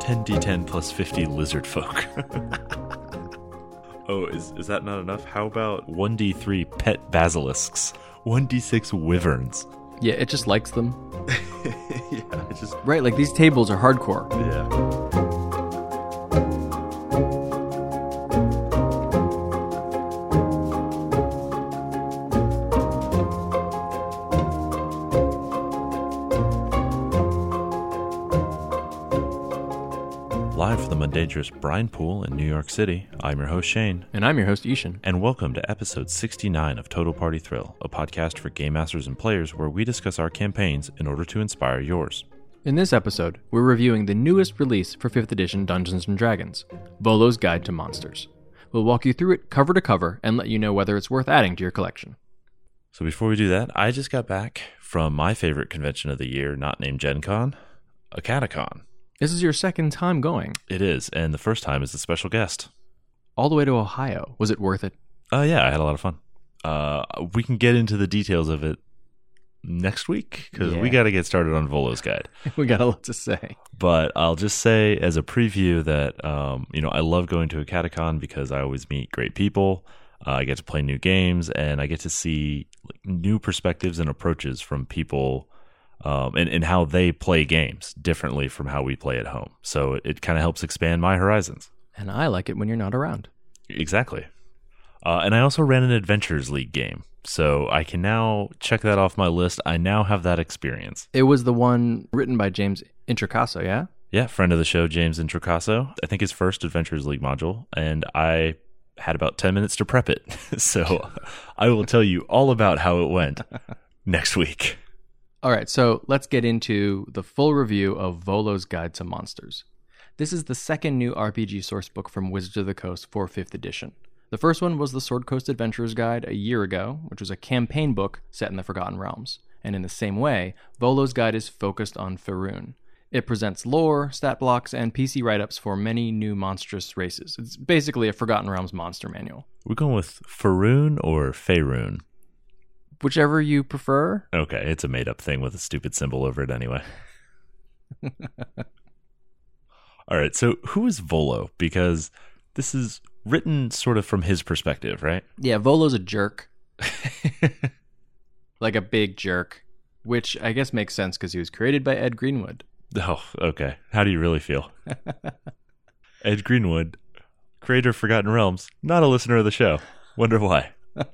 10d10 plus 50 lizard folk. Oh, is that not enough? How about 1d3 pet basilisks? 1d6 wyverns? Yeah, it just likes them. Yeah, it just... Right, like these tables are hardcore. Yeah. Live from the Mundangerous Brine Pool in New York City, I'm your host Shane. And I'm your host Ishan. And welcome to episode 69 of Total Party Thrill, a podcast for game masters and players where we discuss our campaigns in order to inspire yours. In this episode, we're reviewing the newest release for 5th edition Dungeons & Dragons, Volo's Guide to Monsters. We'll walk you through it cover to cover and let you know whether it's worth adding to your collection. So before we do that, I just got back from my favorite convention of the year, not named Gen Con, Acaticon. This is your second time going. It is, and the first time as a special guest. All the way to Ohio. Was it worth it? Yeah, I had a lot of fun. We can get into the details of it next week, because we got to get started on Volo's Guide. We got a lot to say. But I'll just say as a preview that, I love going to Acaticon because I always meet great people. I get to play new games, and I get to see new perspectives and approaches from people and how they play games differently from how we play at home. So it kind of helps expand my horizons. And I like it when you're not around. Exactly. And I also ran an Adventures League game. So I can now check that off my list. I now have that experience. It was the one written by James Introcaso, yeah? Yeah, friend of the show, James Introcaso. I think his first Adventures League module. And I had about 10 minutes to prep it. So I will tell you all about how it went next week. All right, so let's get into the full review of Volo's Guide to Monsters. This is the second new RPG sourcebook from Wizards of the Coast for 5th edition. The first one was the Sword Coast Adventurer's Guide a year ago, which was a campaign book set in the Forgotten Realms. And in the same way, Volo's Guide is focused on Faerun. It presents lore, stat blocks, and PC write-ups for many new monstrous races. It's basically a Forgotten Realms monster manual. We're going with Faerun or Faerun? Whichever you prefer. Okay, it's a made-up thing with a stupid symbol over it anyway. All right, so who is Volo? Because this is written sort of from his perspective, right? Yeah, Volo's a jerk. Like a big jerk, which I guess makes sense because he was created by Ed Greenwood. Oh, okay. How do you really feel? Ed Greenwood, creator of Forgotten Realms, not a listener of the show. Wonder why.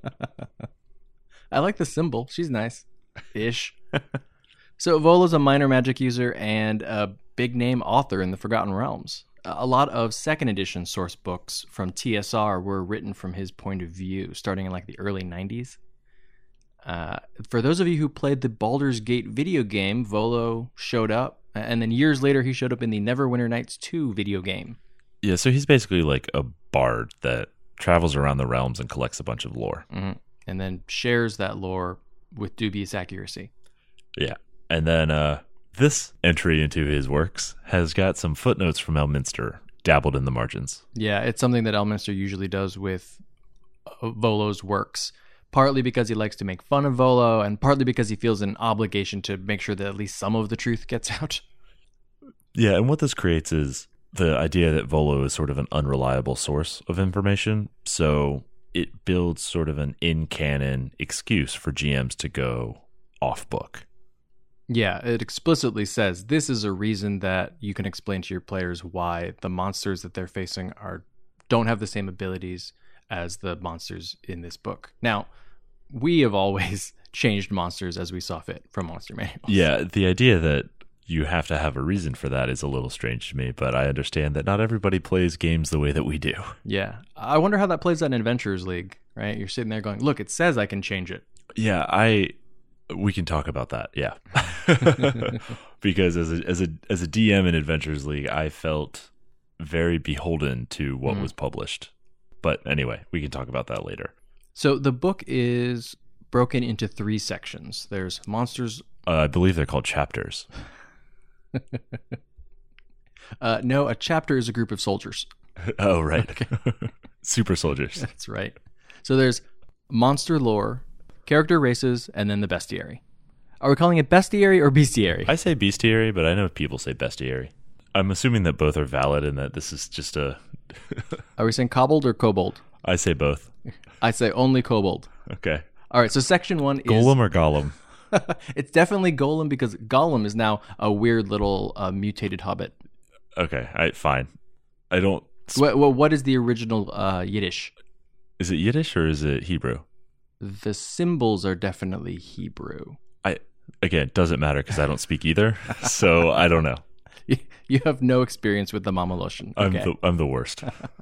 I like the symbol. She's nice. Ish. So Volo's a minor magic user and a big-name author in the Forgotten Realms. A lot of 2nd edition source books from TSR were written from his point of view, starting in like the early 90s. For those of you who played the Baldur's Gate video game, Volo showed up, and then years later he showed up in the Neverwinter Nights 2 video game. Yeah, so he's basically like a bard that travels around the realms and collects a bunch of lore. Mm-hmm. And then shares that lore with dubious accuracy. Yeah. And then this entry into his works has got some footnotes from Elminster dabbled in the margins. Yeah, it's something that Elminster usually does with Volo's works, partly because he likes to make fun of Volo, and partly because he feels an obligation to make sure that at least some of the truth gets out. Yeah, and what this creates is the idea that Volo is sort of an unreliable source of information, so it builds sort of an in-canon excuse for GMs to go off-book. Yeah, it explicitly says this is a reason that you can explain to your players why the monsters that they're facing don't have the same abilities as the monsters in this book. Now, we have always changed monsters as we saw fit from monster manuals. Yeah, the idea that you have to have a reason for that is a little strange to me, but I understand that not everybody plays games the way that we do. Yeah. I wonder how that plays out in Adventures League, right? You're sitting there going, look, it says I can change it. Yeah, we can talk about that, yeah. Because as a DM in Adventures League, I felt very beholden to what was published. But anyway, we can talk about that later. So the book is broken into 3 sections. There's monsters. I believe they're called chapters. No, a chapter is a group of soldiers. Oh, right. Okay. Super soldiers. That's right. So there's monster lore, character races, and then the bestiary. Are we calling it bestiary or bestiary? I say bestiary, but I know people say bestiary. I'm assuming that both are valid and that this is just a... Are we saying kobold or kobold? I say both. I say only kobold. Okay. All right, so section 1 is... Golem or Gollum? It's definitely Golem because Gollum is now a weird little mutated hobbit. Okay, fine. I don't... What is the original Yiddish? Is it Yiddish or is it Hebrew? The symbols are definitely Hebrew. Again, it doesn't matter because I don't speak either, so I don't know. You have no experience with the Mamalotion. Okay. I'm the worst.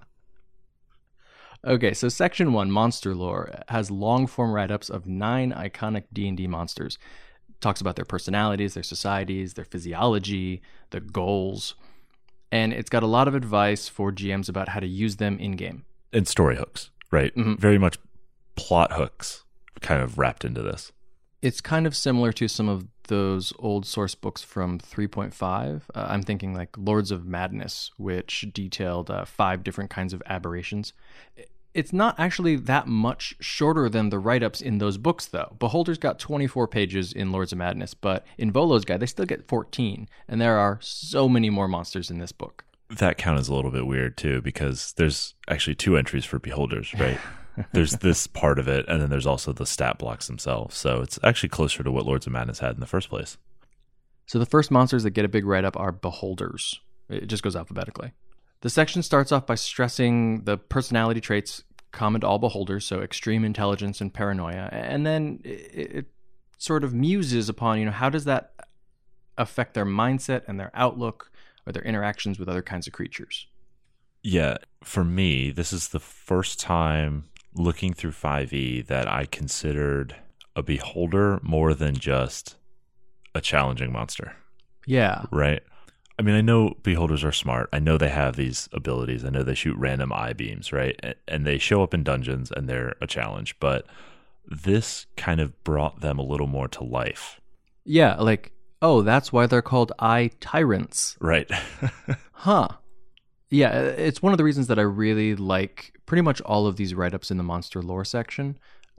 Okay, so section 1, monster lore, has long-form write-ups of 9 iconic D&D monsters. Talks about their personalities, their societies, their physiology, their goals, and it's got a lot of advice for GMs about how to use them in-game. And story hooks, right? Mm-hmm. Very much plot hooks kind of wrapped into this. It's kind of similar to some of those old source books from 3.5. I'm thinking like Lords of Madness, which detailed 5 different kinds of aberrations. It's not actually that much shorter than the write-ups in those books, though. Beholder's got 24 pages in Lords of Madness, but in Volo's guide, they still get 14, and there are so many more monsters in this book. That count is a little bit weird, too, because there's actually 2 entries for Beholders, right? There's this part of it, and then there's also the stat blocks themselves. So it's actually closer to what Lords of Madness had in the first place. So the first monsters that get a big write-up are Beholders. It just goes alphabetically. The section starts off by stressing the personality traits common to all Beholders, so extreme intelligence and paranoia, and then it sort of muses upon, how does that affect their mindset and their outlook or their interactions with other kinds of creatures? Yeah, for me, this is the first time looking through 5e that I considered a Beholder more than just a challenging monster. Yeah. Right? I mean, I know Beholders are smart. I know they have these abilities. I know they shoot random eye beams, right? And they show up in dungeons and they're a challenge. But this kind of brought them a little more to life. Yeah, like, oh, that's why they're called eye tyrants. Right. Huh. Yeah, it's one of the reasons that I really like pretty much all of these write-ups in the monster lore section.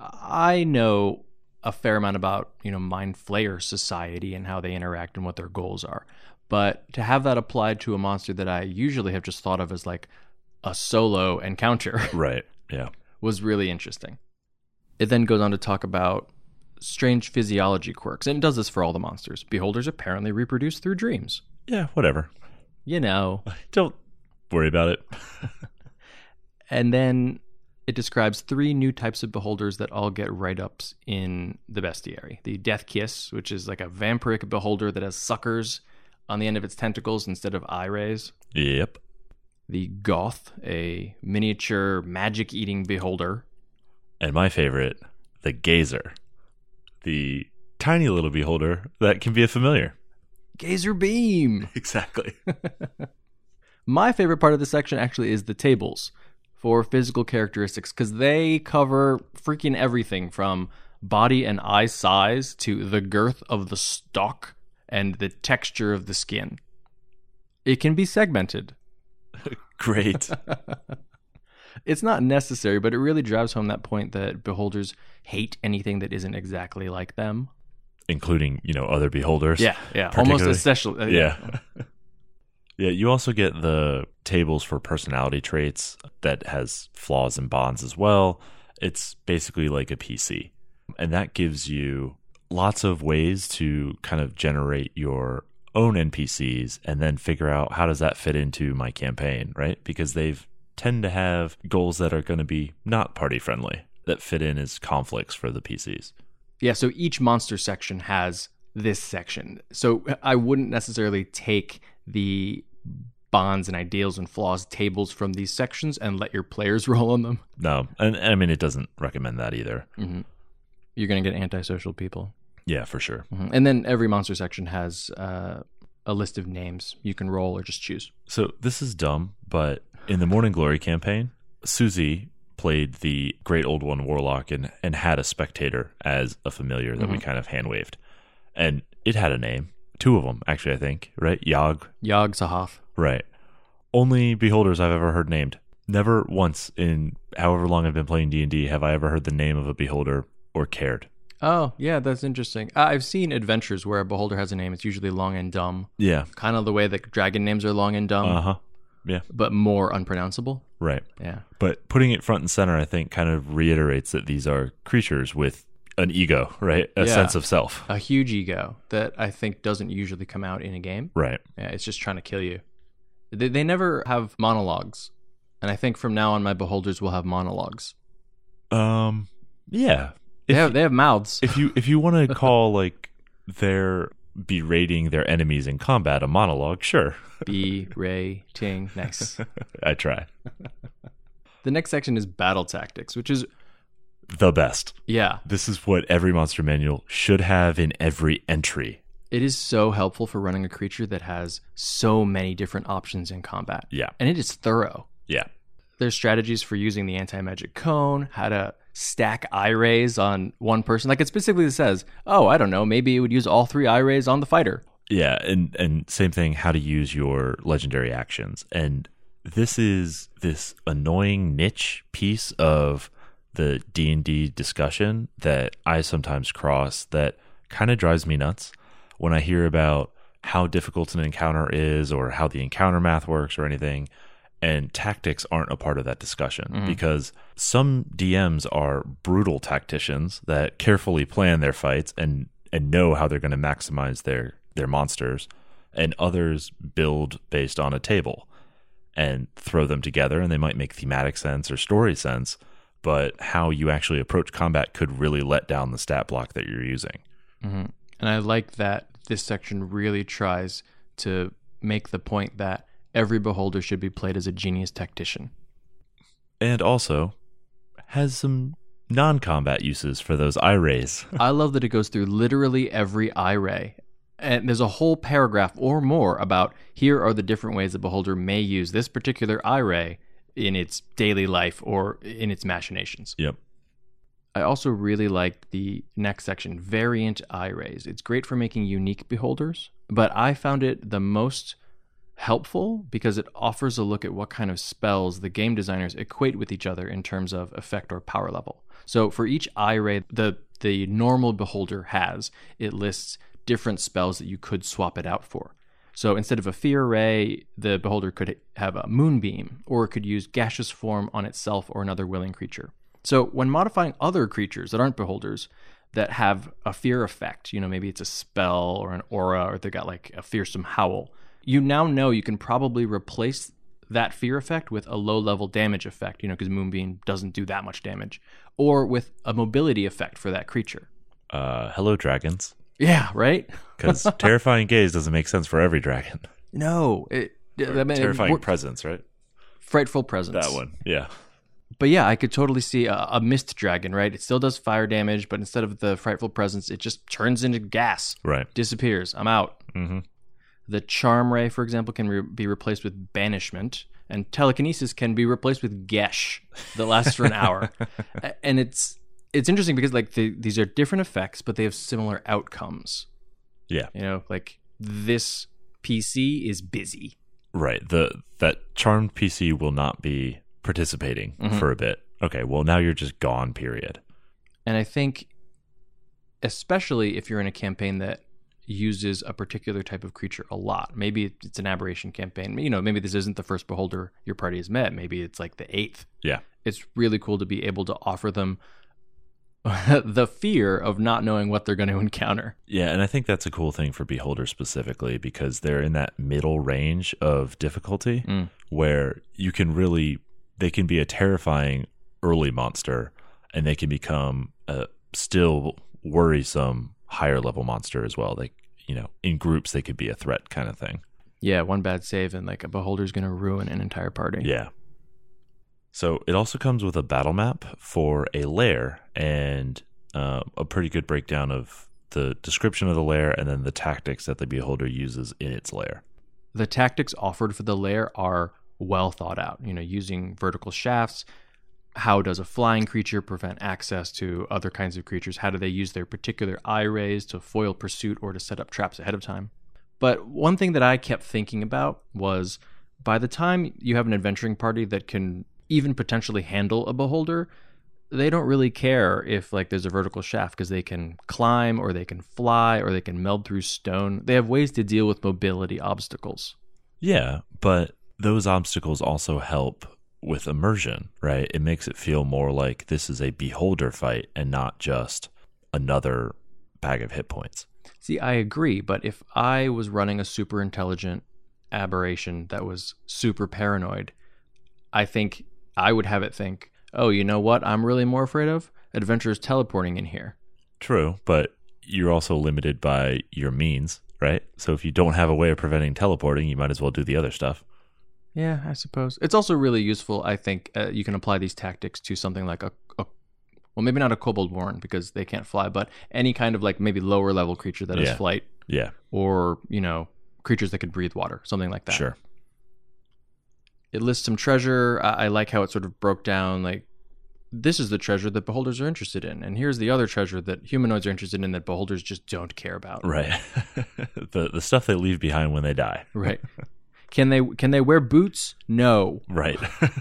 I know a fair amount about, Mind Flayer Society and how they interact and what their goals are. But to have that applied to a monster that I usually have just thought of as like a solo encounter Right, yeah, was really interesting. It then goes on to talk about strange physiology quirks, and it does this for all the monsters. Beholders apparently reproduce through dreams. Yeah, whatever. Don't worry about it. And then it describes 3 new types of Beholders that all get write-ups in the bestiary. The Death Kiss, which is like a vampiric Beholder that has suckers on the end of its tentacles instead of eye rays. Yep. The Goth, a miniature magic-eating Beholder. And my favorite, the Gazer, the tiny little Beholder that can be a familiar. Gazer Beam! Exactly. My favorite part of the section actually is the tables for physical characteristics, because they cover freaking everything from body and eye size to the girth of the stalk and the texture of the skin. It can be segmented. Great. It's not necessary, but it really drives home that point that Beholders hate anything that isn't exactly like them. Including, other Beholders. Yeah. Almost especially. Yeah. Yeah, you also get the tables for personality traits that has flaws and bonds as well. It's basically like a PC. And that gives you lots of ways to kind of generate your own NPCs and then figure out how does that fit into my campaign, right? Because they've tend to have goals that are going to be not party friendly, that fit in as conflicts for the PCs. Yeah, so each monster section has this section. So I wouldn't necessarily take the bonds and ideals and flaws tables from these sections and let your players roll on them. No, and I mean, it doesn't recommend that either. Mm-hmm. You're going to get antisocial people. Yeah, for sure. Mm-hmm. And then every monster section has a list of names you can roll or just choose. So this is dumb, but in the Morning Glory campaign, Susie played the Great Old One Warlock and had a spectator as a familiar that we kind of hand-waved. And it had a name. 2 of them, actually, I think, right? Yog, Sahath. Right. Only Beholders I've ever heard named. Never once in however long I've been playing D&D have I ever heard the name of a Beholder or cared. Oh, yeah, that's interesting. I've seen adventures where a beholder has a name. It's usually long and dumb. Yeah. Kind of the way that dragon names are long and dumb, Uh-huh. Yeah. but more unpronounceable. Right. Yeah. But putting it front and center, I think, kind of reiterates that these are creatures with an ego, right? A Yeah. sense of self. A huge ego that I think doesn't usually come out in a game. Right. Yeah, it's just trying to kill you. They never have monologues. And I think from now on, my beholders will have monologues. Yeah. They have mouths. If you want to call like their berating their enemies in combat a monologue, sure. Berating. Nice. I try. The next section is battle tactics, which is, The best. yeah, This is what every monster manual should have in every entry. it is so helpful for running a creature that has so many different options in combat. Yeah. And it is thorough. Yeah. There's strategies for using the anti-magic cone, how to stack eye rays on one person. Like it specifically says, oh, I don't know, maybe it would use all 3 eye rays on the fighter. Yeah, and same thing, how to use your legendary actions. And this is this annoying niche piece of the D&D discussion that I sometimes cross that kind of drives me nuts when I hear about how difficult an encounter is or how the encounter math works or anything. And tactics aren't a part of that discussion because some DMs are brutal tacticians that carefully plan their fights and know how they're going to maximize their monsters, and others build based on a table and throw them together, and they might make thematic sense or story sense, but how you actually approach combat could really let down the stat block that you're using. Mm-hmm. And I like that this section really tries to make the point that every beholder should be played as a genius tactician. And also has some non-combat uses for those eye rays. I love that it goes through literally every eye ray. And there's a whole paragraph or more about here are the different ways the beholder may use this particular eye ray in its daily life or in its machinations. Yep. I also really like the next section, variant eye rays. It's great for making unique beholders, but I found it the most helpful because it offers a look at what kind of spells the game designers equate with each other in terms of effect or power level. So for each eye ray the normal beholder has, it lists different spells that you could swap it out for. So instead of a fear ray, the beholder could have a moonbeam, or it could use gaseous form on itself or another willing creature. So when modifying other creatures that aren't beholders that have a fear effect, maybe it's a spell or an aura, or they got like a fearsome howl, you now know you can probably replace that fear effect with a low-level damage effect, because Moonbeam doesn't do that much damage, or with a mobility effect for that creature. Hello, dragons. Yeah, right? Because Terrifying Gaze doesn't make sense for every dragon. No. Terrifying Presence, right? Frightful Presence. That one, yeah. But yeah, I could totally see a mist dragon, right? It still does fire damage, but instead of the Frightful Presence, it just turns into gas. Right. Disappears. I'm out. Mm-hmm. The Charm Ray, for example, can be replaced with Banishment, and Telekinesis can be replaced with Gesh that lasts for an hour. And it's interesting because these are different effects, but they have similar outcomes. Yeah. Like this PC is busy. Right. That charmed PC will not be participating for a bit. Okay, well now you're just gone, period. And I think especially if you're in a campaign that uses a particular type of creature a lot. Maybe it's an aberration campaign. Maybe this isn't the first beholder your party has met. Maybe it's like the 8th. Yeah. It's really cool to be able to offer them the fear of not knowing what they're going to encounter. Yeah, and I think that's a cool thing for beholders specifically because they're in that middle range of difficulty where they can be a terrifying early monster and they can become a still worrisome higher level monster as well. In groups they could be a threat kind of thing. Yeah, one bad save and a beholder's going to ruin an entire party. Yeah. So it also comes with a battle map for a lair and a pretty good breakdown of the description of the lair and then the tactics that the beholder uses in its lair. The tactics offered for the lair are well thought out, using vertical shafts. How does a flying creature prevent access to other kinds of creatures? How do they use their particular eye rays to foil pursuit or to set up traps ahead of time? But one thing that I kept thinking about was by the time you have an adventuring party that can even potentially handle a beholder, they don't really care if like there's a vertical shaft because they can climb or they can fly or they can meld through stone. They have ways to deal with mobility obstacles. Yeah, but those obstacles also help with immersion, right? It makes it feel more like this is a beholder fight and not just another bag of hit points. See, I agree, but if I was running a super intelligent aberration that was super paranoid, I think I would have it think, oh, you know what I'm really more afraid of? Adventurers teleporting in here. True, but you're also limited by your means, right? So if you don't have a way of preventing teleporting, you might as well do the other stuff. Yeah, I suppose. It's also really useful, I think. You can apply these tactics to something like well, maybe not a kobold warren because they can't fly, but any kind of like maybe lower level creature that has flight. Yeah. Or, creatures that could breathe water, something like that. Sure. It lists some treasure. I like how it sort of broke down, like, this is the treasure that beholders are interested in, and here's the other treasure that humanoids are interested in that beholders just don't care about. Right. the stuff they leave behind when they die. Right. Can they wear boots? No. Right.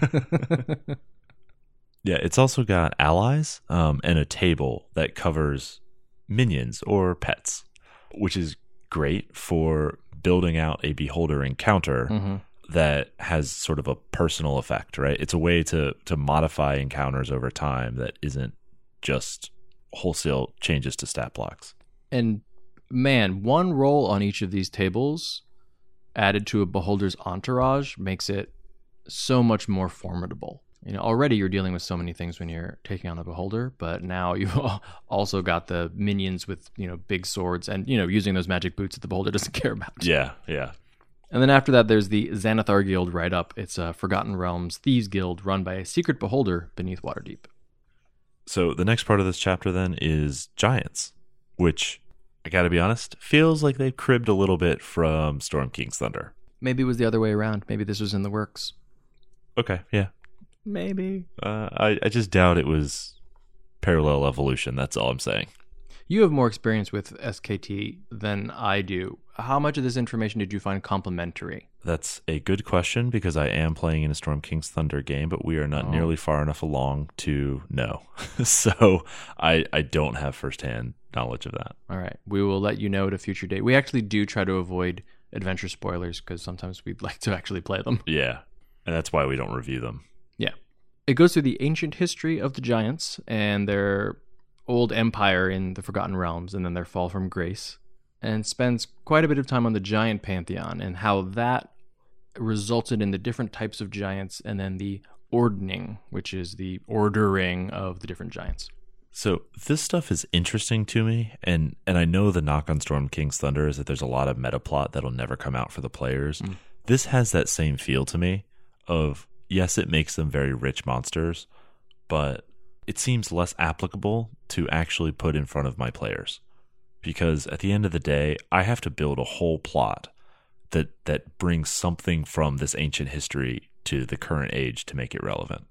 Yeah, it's also got allies and a table that covers minions or pets, which is great for building out a beholder encounter that has sort of a personal effect, right? It's a way to modify encounters over time that isn't just wholesale changes to stat blocks. And man, one roll on each of these tables added to a beholder's entourage makes it so much more formidable. Already you're dealing with so many things when you're taking on the beholder, but now you've also got the minions with, big swords and, using those magic boots that the beholder doesn't care about. Yeah, yeah. And then after that, there's the Xanathar Guild right up. It's a Forgotten Realms Thieves Guild run by a secret beholder beneath Waterdeep. So the next part of this chapter then is giants, which, I gotta be honest, feels like they've cribbed a little bit from Storm King's Thunder. Maybe it was the other way around. Maybe this was in the works. Okay, yeah. Maybe. I just doubt it was parallel evolution. That's all I'm saying. You have more experience with SKT than I do. How much of this information did you find complimentary? That's a good question because I am playing in a Storm King's Thunder game, but we are not nearly far enough along to know. So I don't have firsthand knowledge of that. All right. We will let you know at a future date. We actually do try to avoid adventure spoilers because sometimes we'd like to actually play them. Yeah. And that's why we don't review them. Yeah. It goes through the ancient history of the giants and their old empire in the Forgotten Realms and then their fall from grace, and spends quite a bit of time on the giant pantheon and how that resulted in the different types of giants and then the ordning, which is the ordering of the different giants. So this stuff is interesting to me, and I know the knock on Storm King's Thunder is that there's a lot of meta plot that'll never come out for the players. This has that same feel to me of, yes, it makes them very rich monsters, but it seems less applicable to actually put in front of my players. Because at the end of the day, I have to build a whole plot that brings something from this ancient history to the current age to make it relevant.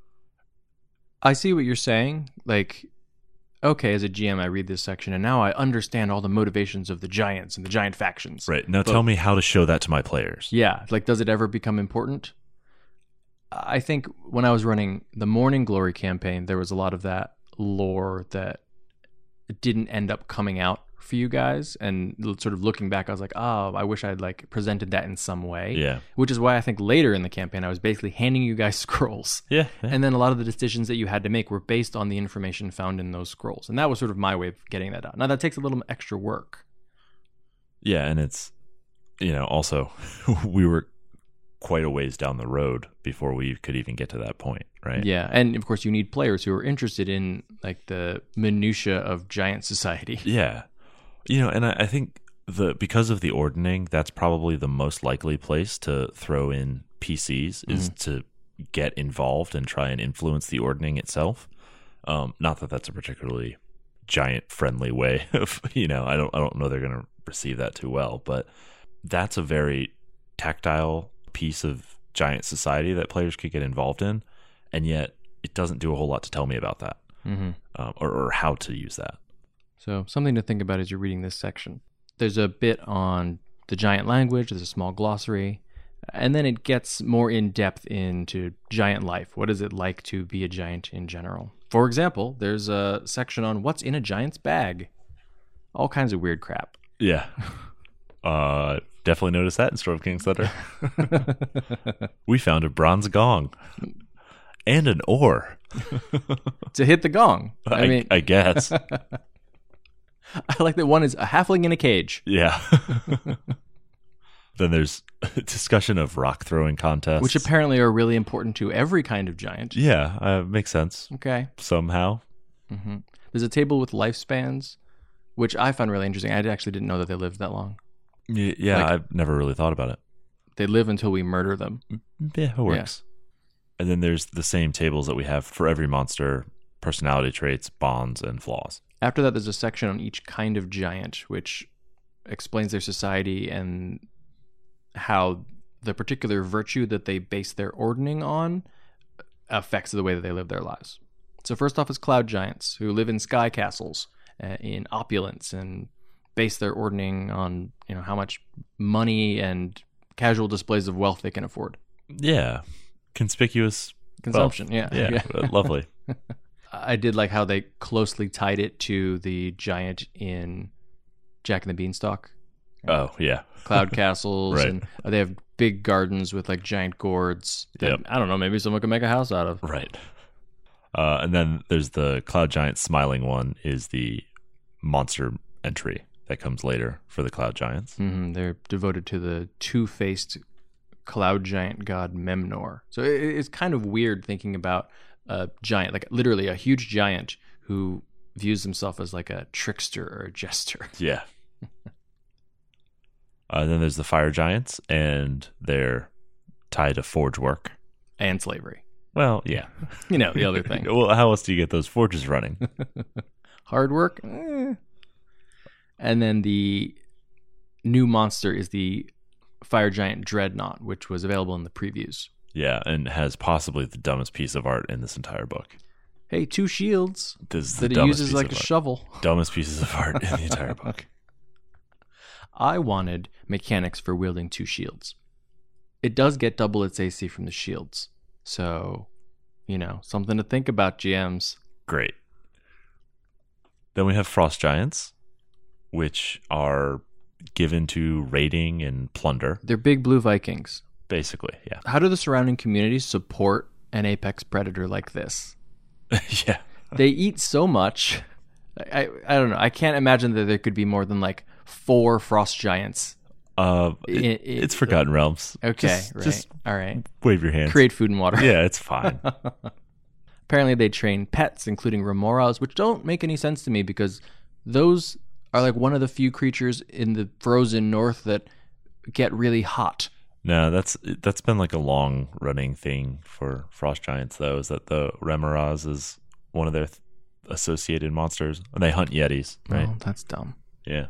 I see what you're saying. Like, okay, as a GM, I read this section, and now I understand all the motivations of the giants and the giant factions. Right. Now tell me how to show that to my players. Yeah. Like, does it ever become important? I think when I was running the Morning Glory campaign, there was a lot of that lore that didn't end up coming out for you guys. And sort of looking back, I was like, oh, I wish I'd like presented that in some way. Yeah. Which is why I think later in the campaign, I was basically handing you guys scrolls. Yeah. And then a lot of the decisions that you had to make were based on the information found in those scrolls. And that was sort of my way of getting that out. Now, that takes a little extra work. Yeah. And it's, also, we were quite a ways down the road before we could even get to that point, right? Yeah, and of course you need players who are interested in like the minutia of giant society. Yeah. And I think because of the ordning, that's probably the most likely place to throw in PCs is to get involved and try and influence the ordning itself. Not that that's a particularly giant friendly way of, I don't know they're going to receive that too well, but that's a very tactile piece of giant society that players could get involved in, and yet it doesn't do a whole lot to tell me about that or how to use that. So something to think about as you're reading this section. There's a bit on the giant language, there's a small glossary, and then it gets more in depth into giant life. What is it like to be a giant in general? For example, there's a section on what's in a giant's bag. All kinds of weird crap. Yeah. Definitely noticed that in Storm King's letter. We found a bronze gong and an oar. To hit the gong. I guess. I like that one is a halfling in a cage. Yeah. Then there's a discussion of rock throwing contests. Which apparently are really important to every kind of giant. Yeah, makes sense. Okay. Somehow. Mm-hmm. There's a table with lifespans, which I found really interesting. I actually didn't know that they lived that long. Yeah, I've never really thought about it. They live until we murder them. Yeah, it works. Yeah. And then there's the same tables that we have for every monster, personality traits, bonds, and flaws. After that, there's a section on each kind of giant, which explains their society and how the particular virtue that they base their ordning on affects the way that they live their lives. So first off is cloud giants, who live in sky castles, in opulence, and base their ordning on how much money and casual displays of wealth they can afford. Yeah, conspicuous consumption. Wealth. Yeah, lovely. I did like how they closely tied it to the giant in Jack and the Beanstalk. Oh yeah, cloud castles, right. And they have big gardens with like giant gourds. That, I don't know, maybe someone could make a house out of. Right. And then there's the cloud giant smiling one is the monster entry that comes later for the cloud giants. Mm-hmm. They're devoted to the two-faced cloud giant god Memnor. So it's kind of weird thinking about a giant, like literally a huge giant who views himself as like a trickster or a jester. Yeah. Then there's the fire giants, and they're tied to forge work. And slavery. Well, yeah. The other thing. Well, how else do you get those forges running? Hard work? And then the new monster is the fire giant Dreadnought, which was available in the previews. Yeah, and has possibly the dumbest piece of art in this entire book. Hey, 2 shields that he uses like a shovel. Dumbest pieces of art in the entire book. I wanted mechanics for wielding 2 shields. It does get double its AC from the shields. So, something to think about, GMs. Great. Then we have frost giants, which are given to raiding and plunder. They're big blue Vikings. Basically, yeah. How do the surrounding communities support an apex predator like this? Yeah. They eat so much. I don't know. I can't imagine that there could be more than like 4 frost giants. It's Forgotten Realms. Okay, just all right. Wave your hands. Create food and water. Yeah, it's fine. Apparently they train pets, including remoras, which don't make any sense to me because those are like one of the few creatures in the frozen north that get really hot. No, that's been like a long running thing for frost giants, though, is that the remoras is one of their associated monsters. And they hunt yetis, right? Oh, that's dumb. Yeah,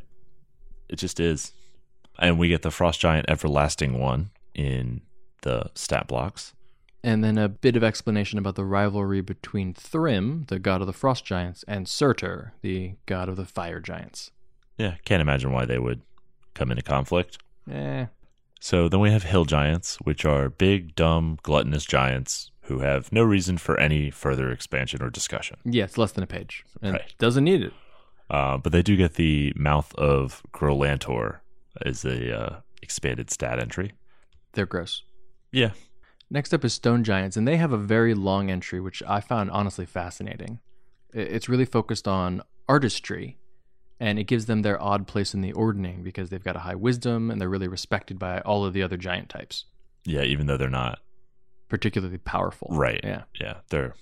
it just is. And we get the frost giant everlasting one in the stat blocks. And then a bit of explanation about the rivalry between Thrym, the god of the frost giants, and Surtur, the god of the fire giants. Yeah, can't imagine why they would come into conflict. Eh. So then we have hill giants, which are big, dumb, gluttonous giants who have no reason for any further expansion or discussion. Yeah, it's less than a page. And right. Doesn't need it. But they do get the mouth of Grolantor as a expanded stat entry. They're gross. Yeah. Next up is stone giants, and they have a very long entry, which I found honestly fascinating. It's really focused on artistry, and it gives them their odd place in the ordning because they've got a high wisdom, and they're really respected by all of the other giant types. Yeah, even though they're not particularly powerful. Right. Yeah. Yeah. They're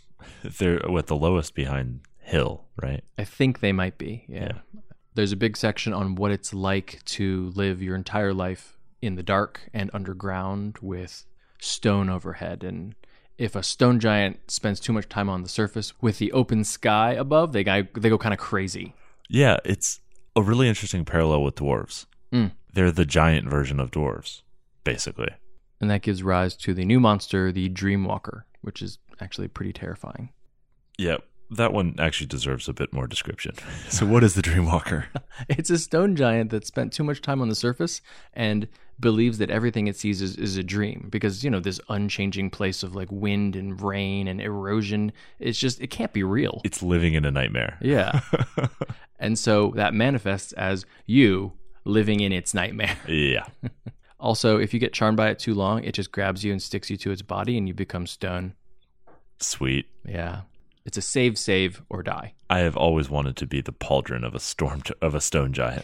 at the lowest behind Hill, right? I think they might be. Yeah. There's a big section on what it's like to live your entire life in the dark and underground with stone overhead. And if a stone giant spends too much time on the surface with the open sky above, they go kind of crazy. Yeah, it's a really interesting parallel with dwarves. They're the giant version of dwarves, basically. And that gives rise to the new monster, the Dreamwalker, which is actually pretty terrifying. Yeah, that one actually deserves a bit more description. So what is the Dreamwalker? It's a stone giant that spent too much time on the surface and believes that everything it sees is a dream because, this unchanging place of like wind and rain and erosion, it can't be real. It's living in a nightmare. Yeah. And so that manifests as you living in its nightmare. Yeah. Also, if you get charmed by it too long, it just grabs you and sticks you to its body and you become stone. Sweet. Yeah. It's a save, or die. I have always wanted to be the pauldron of a stone giant.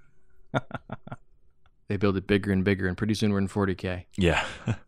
They build it bigger and bigger, and pretty soon we're in 40K. Yeah.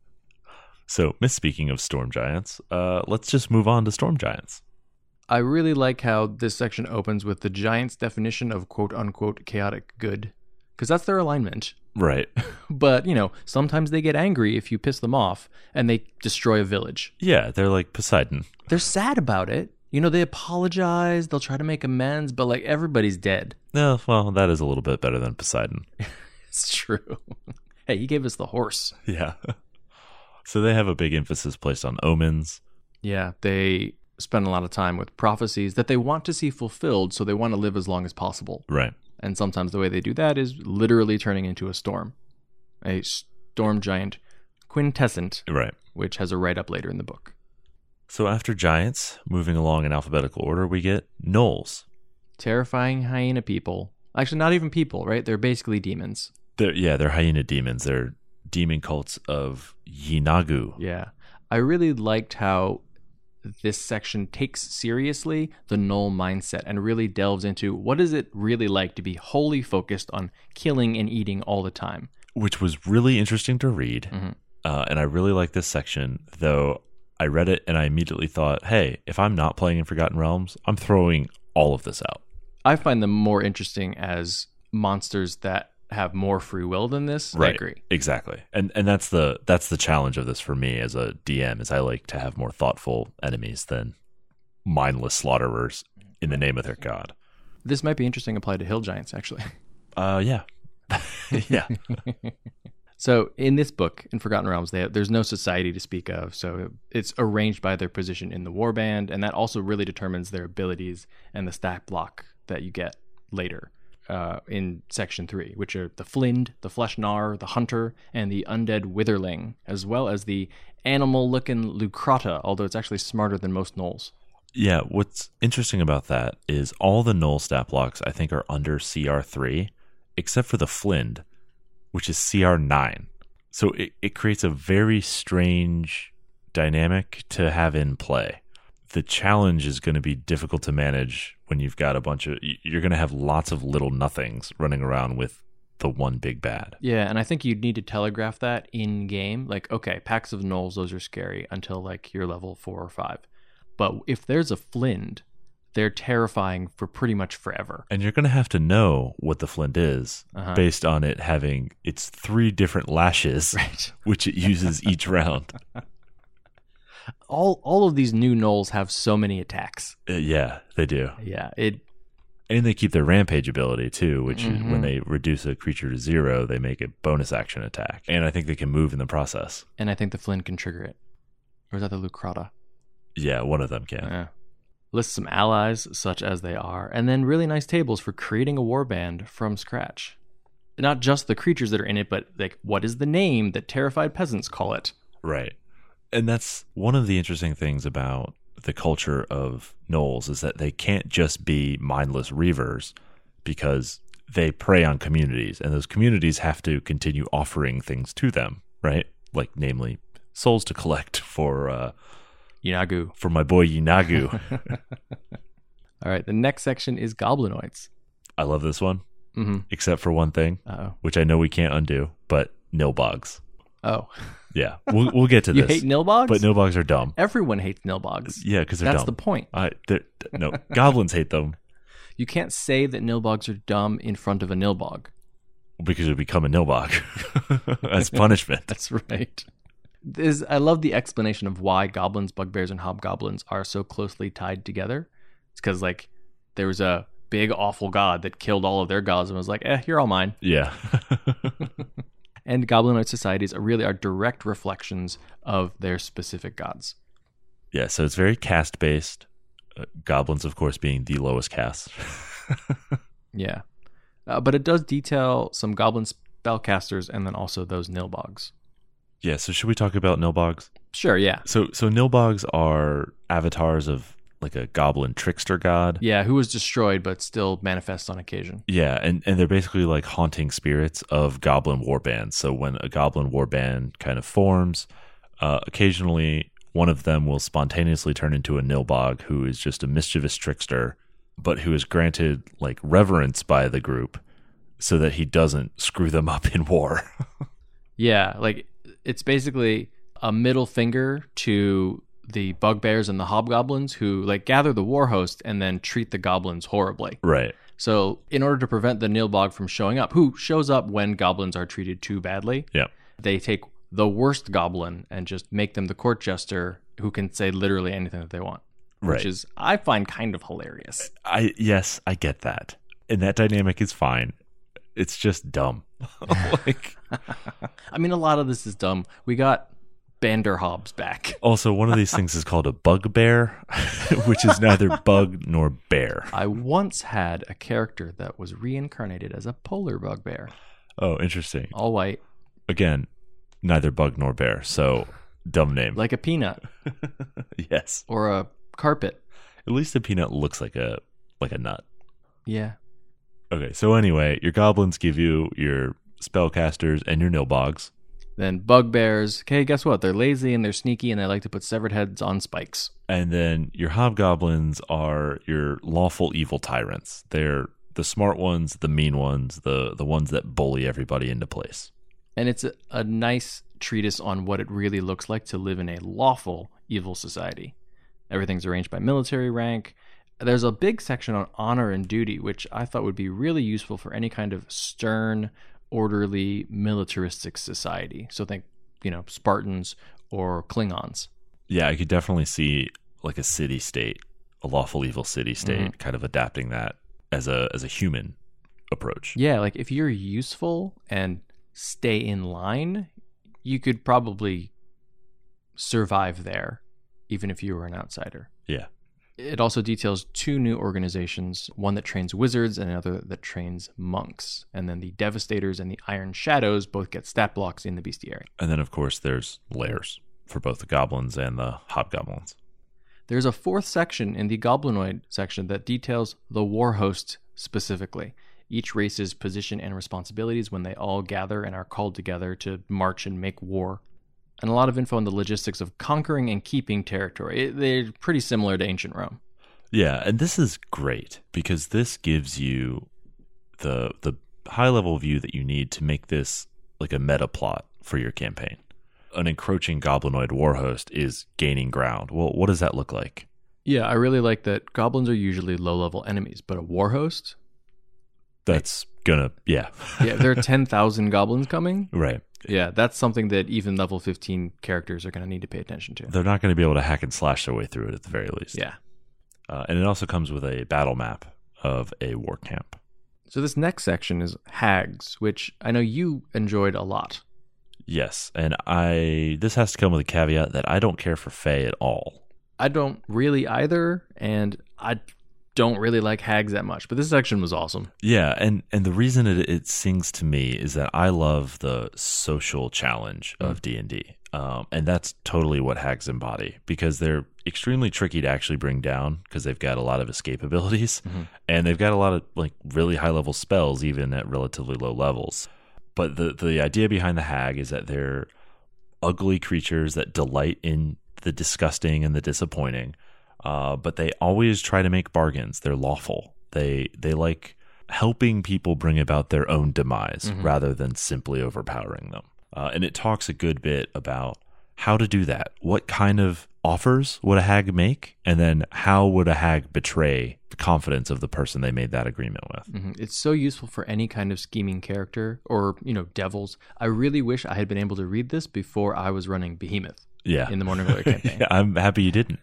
So, misspeaking of storm giants, let's just move on to storm giants. I really like how this section opens with the giants' definition of quote-unquote chaotic good, because that's their alignment. Right. But, sometimes they get angry if you piss them off, and they destroy a village. Yeah, they're like Poseidon. They're sad about it. They apologize, they'll try to make amends, but like everybody's dead. No, well, that is a little bit better than Poseidon. It's true. Hey, he gave us the horse. Yeah. So they have a big emphasis placed on omens. Yeah, they spend a lot of time with prophecies that they want to see fulfilled, so they want to live as long as possible. Right. And sometimes the way they do that is literally turning into a storm. A storm giant quintessent, Right. which has a write-up later in the book. So after giants, moving along in alphabetical order, we get gnolls. Terrifying hyena people. Actually, not even people, right? They're basically demons. They're hyena demons. They're demon cults of Yeenagu. Yeah. I really liked how this section takes seriously the gnoll mindset and really delves into what is it really like to be wholly focused on killing and eating all the time. Which was really interesting to read. Mm-hmm. And I really like this section, though I read it and I immediately thought, hey, if I'm not playing in Forgotten Realms, I'm throwing all of this out. I find them more interesting as monsters that have more free will than this. Right. I agree. Exactly. And that's the challenge of this for me as a DM is I like to have more thoughtful enemies than mindless slaughterers in the name of their god. This might be interesting applied to hill giants, actually. Yeah. Yeah. So in this book, in Forgotten Realms, there's no society to speak of. So it's arranged by their position in the warband, and that also really determines their abilities and the stat block that you get later in Section 3, which are the Flind, the Fleshnar, the Hunter, and the Undead Witherling, as well as the animal-looking Lucrata, although it's actually smarter than most gnolls. Yeah, what's interesting about that is all the gnoll stat blocks I think are under CR3, except for the Flind, which is CR9. So it creates a very strange dynamic to have in play. The challenge is going to be difficult to manage when you've got you're going to have lots of little nothings running around with the one big bad. Yeah, and I think you'd need to telegraph that in game. Like, okay, packs of gnolls, those are scary until like you're level 4 or 5. But if there's a Flind, they're terrifying for pretty much forever. And you're going to have to know what the Flind is based on it having its 3 different lashes, right, which it uses each round. All of these new gnolls have so many attacks. Yeah, they do. Yeah, and they keep their rampage ability too, which is when they reduce a creature to 0, they make a bonus action attack. And I think they can move in the process. And I think the Flind can trigger it. Or is that the Lucrata? Yeah, one of them can. Yeah. List some allies, such as they are, and then really nice tables for creating a warband from scratch. Not just the creatures that are in it, but like what is the name that terrified peasants call it? Right. And that's one of the interesting things about the culture of gnolls is that they can't just be mindless reavers because they prey on communities, and those communities have to continue offering things to them, right? Like, namely, souls to collect for Yeenagu. For my boy Yeenagu. All right, the next section is goblinoids. I love this one, except for one thing, which I know we can't undo, but nilbogs. Oh. Yeah, we'll get to this. You hate nilbogs? But nilbogs are dumb. Everyone hates nilbogs. Yeah, because they're dumb. That's the point. No, goblins hate them. You can't say that nilbogs are dumb in front of a nilbog. Because it would become a nilbog as punishment. That's right. I love the explanation of why goblins, bugbears, and hobgoblins are so closely tied together. It's because, like, there was a big, awful god that killed all of their gods and was like, you're all mine. Yeah. And goblinoid societies are direct reflections of their specific gods. Yeah, so it's very caste-based. Goblins, of course, being the lowest caste. Yeah. But it does detail some goblin spellcasters, and then also those Nilbogs. Yeah, so should we talk about Nilbogs? Sure, yeah. So Nilbogs are avatars of like a goblin trickster god. Yeah, who was destroyed but still manifests on occasion. Yeah, and they're basically like haunting spirits of goblin warbands. So when a goblin warband kind of forms, occasionally one of them will spontaneously turn into a Nilbog, who is just a mischievous trickster, but who is granted like reverence by the group so that he doesn't screw them up in war. Yeah, like it's basically a middle finger to the bugbears and the hobgoblins who like gather the war host and then treat the goblins horribly. Right. So in order to prevent the Nilbog from showing up, who shows up when goblins are treated too badly, Yeah. they take the worst goblin and just make them the court jester who can say literally anything that they want. Right. Which is, I find kind of hilarious. Yes, I get that. And that dynamic is fine. It's just dumb. Like, I mean, a lot of this is dumb. We got Banderhobbs back. also, one of these things is called a bugbear, which is neither bug nor bear. I once had a character that was reincarnated as a polar bugbear. Oh, interesting. All white. Again, neither bug nor bear. So, dumb name. Like a peanut. Yes. Or a carpet. At least a peanut looks like a nut. Yeah. Okay, so anyway, your goblins give you your spellcasters and your Nilbogs. Then bugbears. Okay, guess what? They're lazy and they're sneaky and they like to put severed heads on spikes. And then your hobgoblins are your lawful evil tyrants. They're the smart ones, the mean ones, the ones that bully everybody into place. And it's a nice treatise on what it really looks like to live in a lawful evil society. Everything's arranged by military rank. There's a big section on honor and duty, which I thought would be really useful for any kind of stern, orderly, militaristic society. So think, Spartans or Klingons. Yeah, I could definitely see like a city-state, a lawful evil city-state, kind of adapting that as a human approach. Yeah, like if you're useful and stay in line, you could probably survive there, even if you were an outsider. Yeah. It also details 2 new organizations, one that trains wizards and another that trains monks. And then the Devastators and the Iron Shadows both get stat blocks in the bestiary. And then, of course, there's lairs for both the goblins and the hobgoblins. There's a 4th section in the Goblinoid section that details the war host specifically. Each race's position and responsibilities when they all gather and are called together to march and make war. And a lot of info on the logistics of conquering and keeping territory. They're pretty similar to ancient Rome. Yeah, and this is great because this gives you the high-level view that you need to make this like a meta plot for your campaign. An encroaching goblinoid war host is gaining ground. Well, what does that look like? Yeah, I really like that goblins are usually low-level enemies, but a war host? That's gonna, yeah. Yeah, there are 10,000 goblins coming. Right. Yeah, that's something that even level 15 characters are going to need to pay attention to. They're not going to be able to hack and slash their way through it at the very least. Yeah. And it also comes with a battle map of a war camp. So this next section is hags, which I know you enjoyed a lot. Yes, and this has to come with a caveat that I don't care for Fae at all. I don't really either, and I don't really like hags that much, but this section was awesome. Yeah, and the reason it sings to me is that I love the social challenge of D&D. And that's totally what hags embody, because they're extremely tricky to actually bring down because they've got a lot of escape abilities, and they've got a lot of like really high level spells even at relatively low levels. But the idea behind the hag is that they're ugly creatures that delight in the disgusting and the disappointing. But they always try to make bargains. They're lawful. They like helping people bring about their own demise rather than simply overpowering them. And it talks a good bit about how to do that. What kind of offers would a hag make? And then how would a hag betray the confidence of the person they made that agreement with? It's so useful for any kind of scheming character or, devils. I really wish I had been able to read this before I was running Behemoth. Yeah. In the Morning Glory campaign. Yeah, I'm happy you didn't.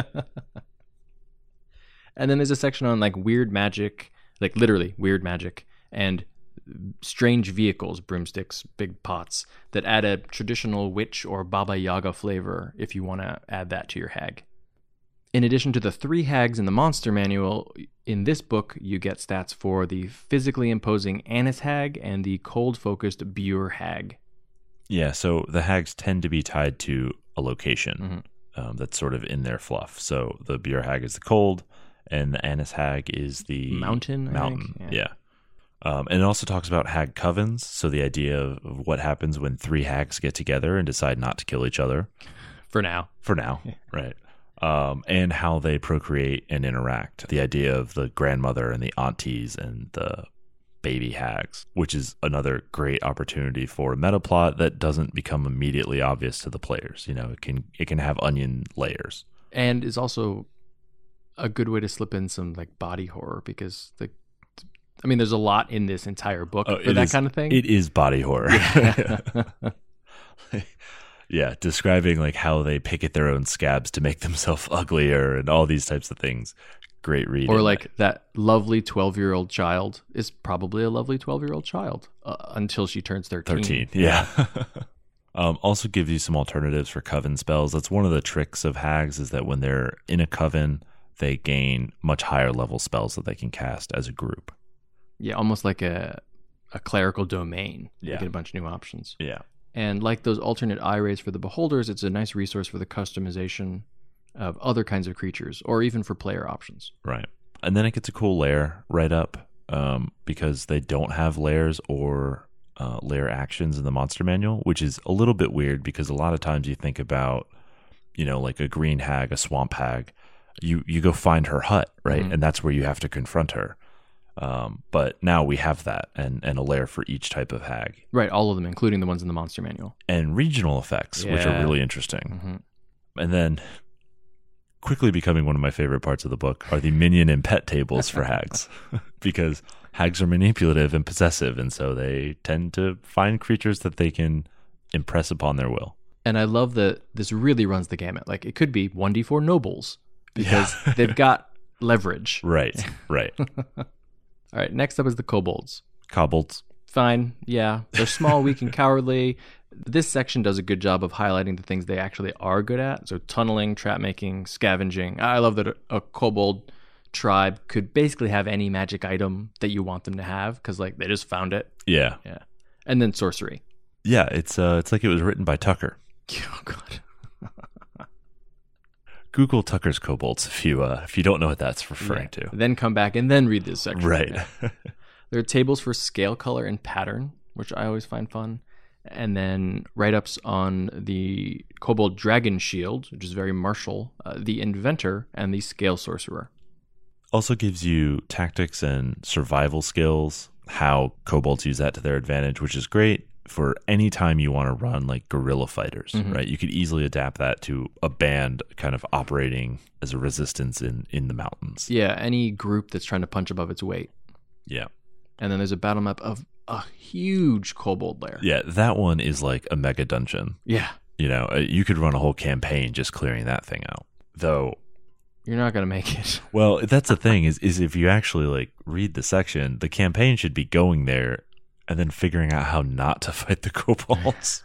And then there's a section on like weird magic, like literally weird magic, and strange vehicles, broomsticks, big pots, that add a traditional witch or Baba Yaga flavor if you want to add that to your hag. In addition to the 3 hags in the monster manual, in this book you get stats for the physically imposing Annis hag and the cold-focused Bure hag. Yeah, so the hags tend to be tied to a location that's sort of in their fluff. So the Bure hag is the cold, and the Annis hag is the mountain. Yeah. And it also talks about hag covens, so the idea of what happens when 3 hags get together and decide not to kill each other. For now, right. And how they procreate and interact. The idea of the grandmother and the aunties and the baby hags, which is another great opportunity for a meta plot that doesn't become immediately obvious to the players. You know, it can have onion layers, and is also a good way to slip in some like body horror because there's a lot in this entire book for that kind of thing. It is body horror. Yeah, describing like how they pick at their own scabs to make themselves uglier and all these types of things. Great reading. Or like that lovely 12-year-old child is probably a lovely 12-year-old child until she turns 13. 13, yeah. Also gives you some alternatives for coven spells. That's one of the tricks of hags is that when they're in a coven, they gain much higher level spells that they can cast as a group. Yeah, almost like a clerical domain. Yeah. You get a bunch of new options. Yeah. And like those alternate eye rays for the beholders, it's a nice resource for the customization of other kinds of creatures, or even for player options. Right. And then it gets a cool lair right up because they don't have lairs or lair actions in the monster manual, which is a little bit weird because a lot of times you think about, you know, like a green hag, a swamp hag, you go find her hut, right? Mm-hmm. And that's where you have to confront her. But now we have that and a lair for each type of hag. Right, all of them, including the ones in the monster manual. And regional effects, which are really interesting. Mm-hmm. And then quickly becoming one of my favorite parts of the book are the minion and pet tables for hags. Because hags are manipulative and possessive, and so they tend to find creatures that they can impress upon their will. And I love that this really runs the gamut. Like, it could be 1d4 nobles, because they've got leverage. Right. All right, next up is the kobolds. Kobolds. Fine, yeah. They're small, weak, and cowardly. This section does a good job of highlighting the things they actually are good at. So tunneling, trap making, scavenging. I love that a kobold tribe could basically have any magic item that you want them to have because like they just found it. Yeah. And then sorcery. Yeah, it's like it was written by Tucker. Oh God. Google Tucker's kobolds if you don't know what that's referring to. Then come back and then read this section. Right. Yeah. There are tables for scale, color, and pattern, which I always find fun. And then write-ups on the Kobold Dragon Shield, which is very martial, the Inventor, and the Scale Sorcerer. Also gives you tactics and survival skills, how kobolds use that to their advantage, which is great for any time you want to run like guerrilla fighters, right? You could easily adapt that to a band kind of operating as a resistance in the mountains. Yeah, any group that's trying to punch above its weight. Yeah. And then there's a battle map of a huge kobold lair. Yeah, that one is like a mega dungeon. Yeah. You know, you could run a whole campaign just clearing that thing out. Though you're not going to make it. Well, that's the thing is if you actually like read the section, the campaign should be going there and then figuring out how not to fight the kobolds.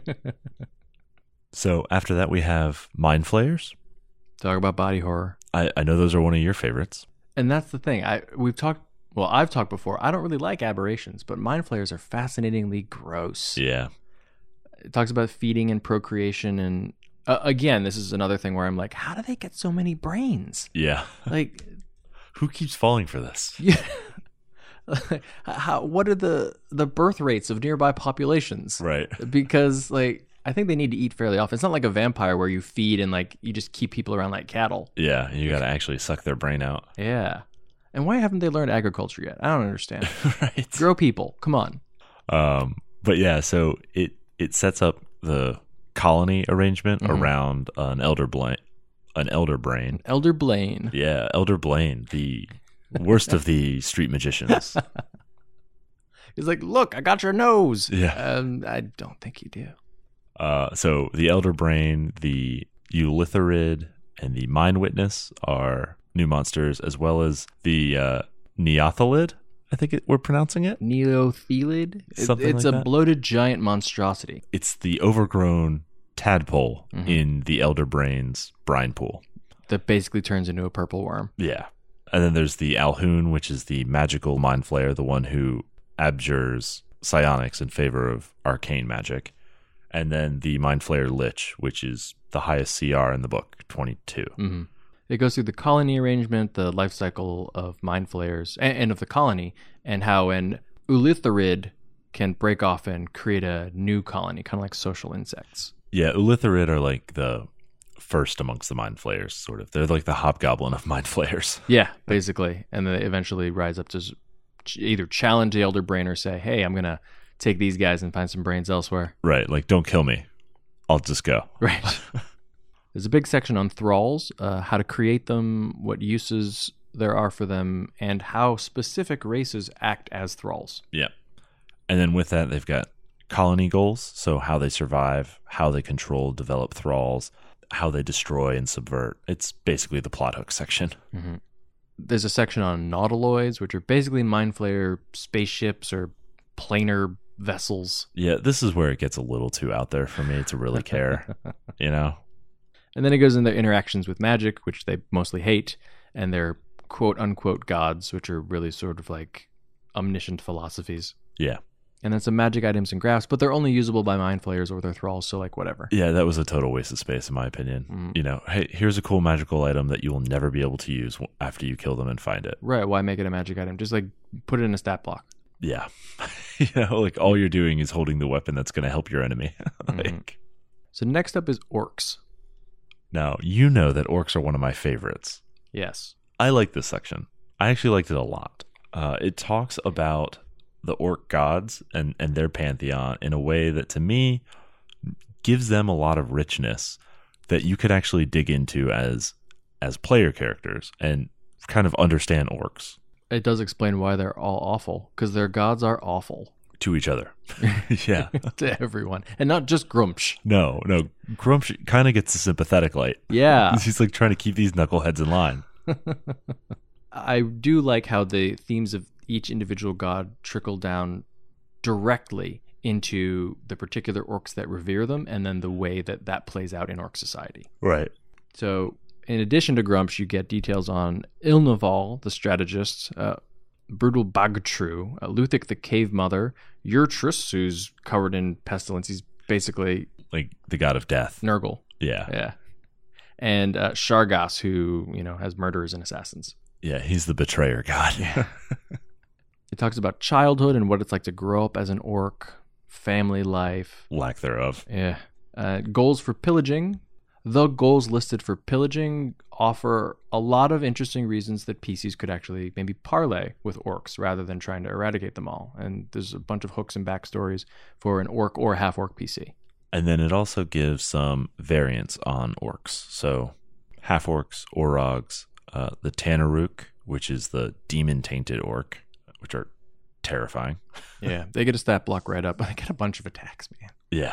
So after that, we have mind flayers. Talk about body horror. I know those are one of your favorites. And that's the thing. I've talked before. I don't really like aberrations, but mind flayers are fascinatingly gross. Yeah. It talks about feeding and procreation. And again, this is another thing where I'm like, how do they get so many brains? Yeah. Like, who keeps falling for this? Yeah. What are the birth rates of nearby populations? Right. Because like I think they need to eat fairly often. It's not like a vampire where you feed and like you just keep people around like cattle. Yeah, you got to actually suck their brain out. Yeah. And why haven't they learned agriculture yet? I don't understand. Right. Grow people. Come on. But yeah, so it sets up the colony arrangement around an elder brain. Elder Blaine. Yeah, Elder Blaine, the worst of the street magicians. He's like, look, I got your nose. Yeah. I don't think you do. So the Elder Brain, the Eulitharid, and the Mind Witness are new monsters, as well as the Neothalid, I think we're pronouncing it. Neothelid? It's like a that. bloated giant monstrosity. It's the overgrown tadpole in the Elder Brain's brine pool. that basically turns into a purple worm. Yeah. And then there's the Alhoon, which is the magical mind flayer, the one who abjures psionics in favor of arcane magic. And then the mind flayer Lich, which is the highest CR in the book, 22. Mm-hmm. It goes through the colony arrangement, the life cycle of mind flayers, and of the colony, and how an Ulitharid can break off and create a new colony, kind of like social insects. Yeah, Ulitharid are like the first amongst the mind flayers, sort of. They're like the hobgoblin of mind flayers. Yeah, basically. And then they eventually rise up to either challenge the Elder Brain or say, hey, I'm going to take these guys and find some brains elsewhere. Right, like, don't kill me. I'll just go. Right. There's a big section on thralls, how to create them, what uses there are for them, and how specific races act as thralls. Yeah. And then with that, they've got colony goals, so how they survive, how they control, develop thralls, how they destroy and subvert. It's basically the plot hook section. Mm-hmm. There's a section on nautiloids, which are basically mind flayer spaceships or planar vessels. Yeah, this is where it gets a little too out there for me to really care, you know? And then it goes into interactions with magic, which they mostly hate, and their quote-unquote gods, which are really sort of like omniscient philosophies. Yeah. And then some magic items and graphs, but they're only usable by mind flayers or their thralls, so like whatever. Yeah, that was a total waste of space in my opinion. You know, hey, here's a cool magical item that you will never be able to use after you kill them and find it. Right, why make it a magic item? Just like put it in a stat block. Yeah. You know, like all you're doing is holding the weapon that's going to help your enemy. Like, So next up is orcs. now, you know that orcs are one of my favorites. Yes. I like this section. I actually liked it a lot. It talks about the orc gods and their pantheon in a way that, to me, gives them a lot of richness that you could actually dig into as player characters and kind of understand orcs. It does explain why they're all awful, because their gods are awful. To each other. Yeah. To everyone. And not just Grumsh. No. Grumsh kind of gets a sympathetic light. Yeah. He's like trying to keep these knuckleheads in line. I do like how the themes of each individual god trickle down directly into the particular orcs that revere them, and then the way that plays out in orc society. Right. So, in addition to Grumsh, you get details on Ilnaval, the strategist, Brutal Bagtru, Luthik the cave mother, Urtrus, who's covered in pestilence. He's basically Like the god of death. Nurgle. Yeah. And Shargas, who, has murderers and assassins. Yeah, he's the betrayer god. It talks about childhood and what it's like to grow up as an orc, family life. Lack thereof. Yeah. Goals for pillaging. The goals listed for pillaging offer a lot of interesting reasons that PCs could actually maybe parlay with orcs rather than trying to eradicate them all. And there's a bunch of hooks and backstories for an orc or half-orc PC. And then it also gives some variants on orcs. So half-orcs, orogs, the Tanaruk, which is the demon-tainted orc, which are terrifying. Yeah, they get a stat block right up. They get a bunch of attacks, man. Yeah.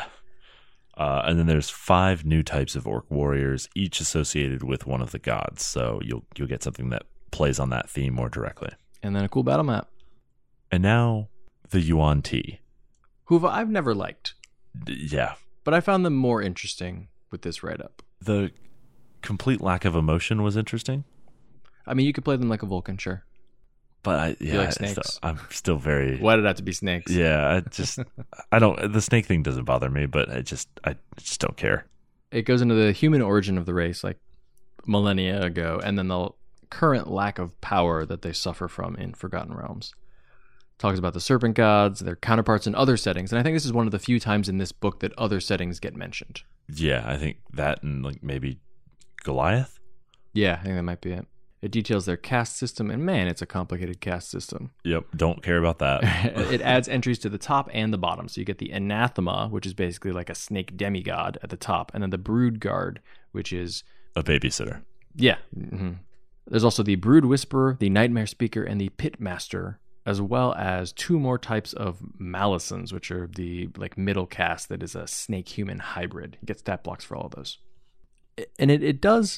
And then there's 5 new types of orc warriors, each associated with one of the gods. So you'll get something that plays on that theme more directly. And then a cool battle map. And now the Yuan Ti. Who I've never liked, Yeah. but I found them more interesting with this write-up. The complete lack of emotion was interesting. I mean, you could play them like a Vulcan, sure. But like snakes? I'm still very... Why did it have to be snakes? Yeah, I don't... The snake thing doesn't bother me, but I just don't care. It goes into the human origin of the race, like millennia ago, and then the current lack of power that they suffer from in Forgotten Realms. Talks about the serpent gods, their counterparts in other settings, and I think this is one of the few times in this book that other settings get mentioned. Yeah, I think that and like maybe Goliath? Yeah, I think that might be it. It details their caste system, and man, it's a complicated caste system. Yep, don't care about that. It adds entries to the top and the bottom. So you get the Anathema, which is basically like a snake demigod at the top, and then the Brood Guard, which is... A babysitter. Yeah. Mm-hmm. There's also the Brood Whisperer, the Nightmare Speaker, and the Pit Master, as well as 2 more types of Malisons, which are the like middle caste that is a snake-human hybrid. You get stat blocks for all of those. And it does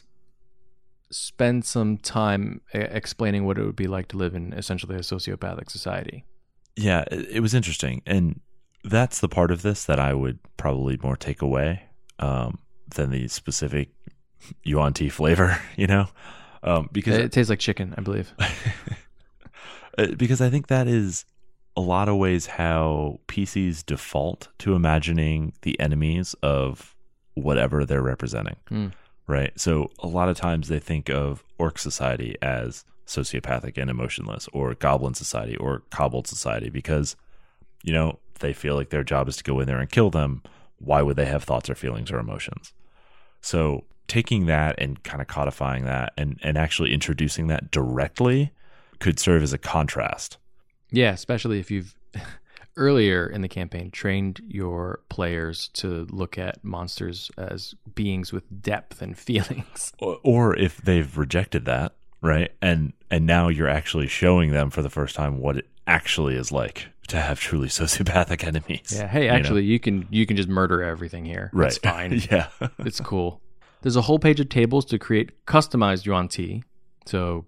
spend some time explaining what it would be like to live in essentially a sociopathic society. Yeah, it was interesting. And that's the part of this that I would probably more take away than the specific yuan tea flavor, because It tastes like chicken, I believe. because I think that is a lot of ways how PCs default to imagining the enemies of whatever they're representing, right? So a lot of times they think of Orc Society as sociopathic and emotionless, or Goblin Society or Kobold Society, because, they feel like their job is to go in there and kill them. Why would they have thoughts or feelings or emotions? So taking that and kind of codifying that and actually introducing that directly could serve as a contrast. Yeah, especially if you've earlier in the campaign trained your players to look at monsters as beings with depth and feelings. Or if they've rejected that, right? And now you're actually showing them for the first time what it actually is like to have truly sociopathic enemies. Yeah, hey, actually, you can just murder everything here. Right. It's fine. Yeah. It's cool. There's a whole page of tables to create customized yuan tea. So,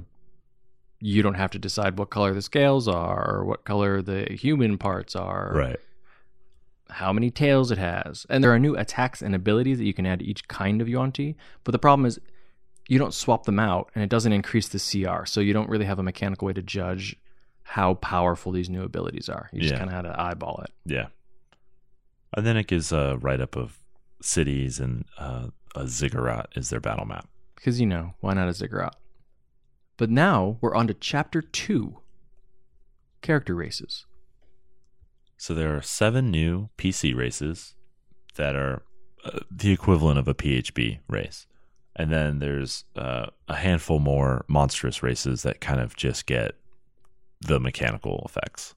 you don't have to decide what color the scales are or what color the human parts are. Right. How many tails it has. And there are new attacks and abilities that you can add to each kind of yuan tea. But the problem is you don't swap them out and it doesn't increase the CR. So you don't really have a mechanical way to judge how powerful these new abilities are. You just kind of had to eyeball it. Yeah. And then it gives a write-up of cities, and a ziggurat is their battle map. Because, why not a ziggurat? But now we're on to Chapter 2, Character Races. So there are 7 new PC races that are the equivalent of a PHB race. And then there's a handful more monstrous races that kind of just get the mechanical effects.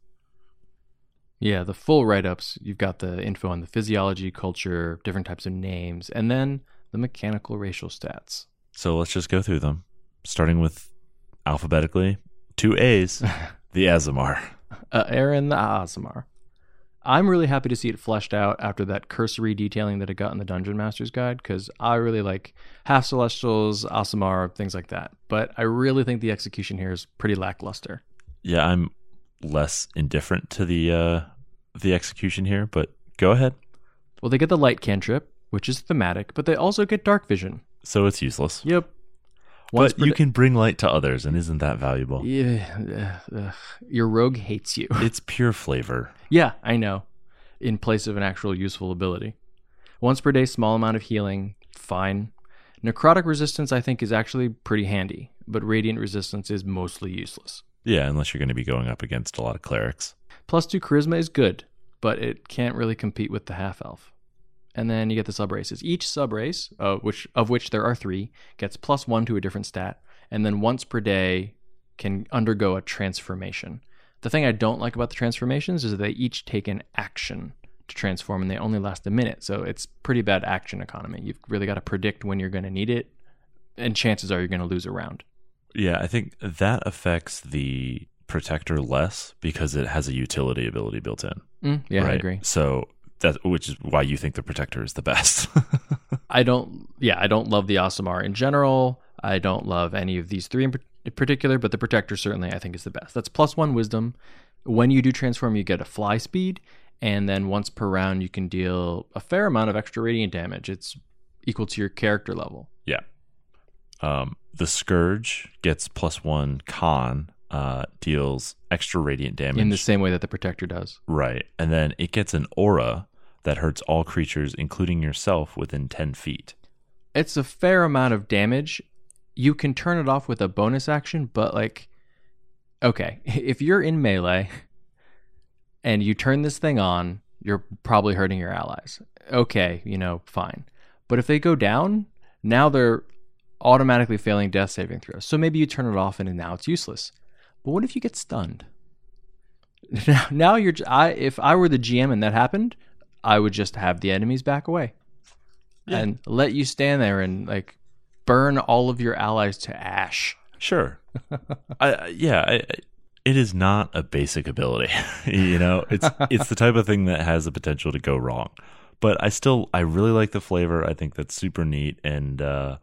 Yeah, the full write-ups, you've got the info on the physiology, culture, different types of names, and then the mechanical racial stats. So let's just go through them, starting with alphabetically 2 A's, the Aasimar. Aaron the Aasimar. I'm really happy to see it fleshed out after that cursory detailing that it got in the Dungeon Master's Guide, because I really like Half Celestials, Aasimar, things like that. But I really think the execution here is pretty lackluster. Yeah, I'm less indifferent to the execution here, but go ahead. Well, they get the light cantrip, which is thematic, but they also get dark vision. So it's useless. Yep. But you can bring light to others, and isn't that valuable? Yeah, your rogue hates you. It's pure flavor. Yeah, I know. In place of an actual useful ability. Once per day, small amount of healing, fine. Necrotic resistance, I think, is actually pretty handy, but radiant resistance is mostly useless. Yeah, unless you're going to be going up against a lot of clerics. +2 charisma is good, but it can't really compete with the half-elf. And then you get the sub-races. Each sub-race, of which there are 3, gets +1 to a different stat, and then once per day can undergo a transformation. The thing I don't like about the transformations is that they each take an action to transform, and they only last a minute, so it's pretty bad action economy. You've really got to predict when you're going to need it, and chances are you're going to lose a round. Yeah, I think that affects the Protector less because it has a utility ability built in. Yeah, right? I agree. So which is why you think the Protector is the best. I don't love the Aasimar in general. I don't love any of these 3 in particular, but the Protector certainly I think is the best. That's +1 wisdom. When you do transform, you get a fly speed, and then once per round you can deal a fair amount of extra radiant damage. It's equal to your character level. Yeah. The Scourge gets +1 con, deals extra radiant damage. In the same way that the Protector does. Right. And then it gets an aura that hurts all creatures, including yourself, within 10 feet. It's a fair amount of damage. You can turn it off with a bonus action, but okay, if you're in melee and you turn this thing on, you're probably hurting your allies. Okay, fine. But if they go down, now they're automatically failing death saving throws. So maybe you turn it off and now it's useless. But what if you get stunned? Now if I were the GM and that happened, I would just have the enemies back away and let you stand there and burn all of your allies to ash. Sure. It is not a basic ability. It's the type of thing that has the potential to go wrong. But I really like the flavor. I think that's super neat, and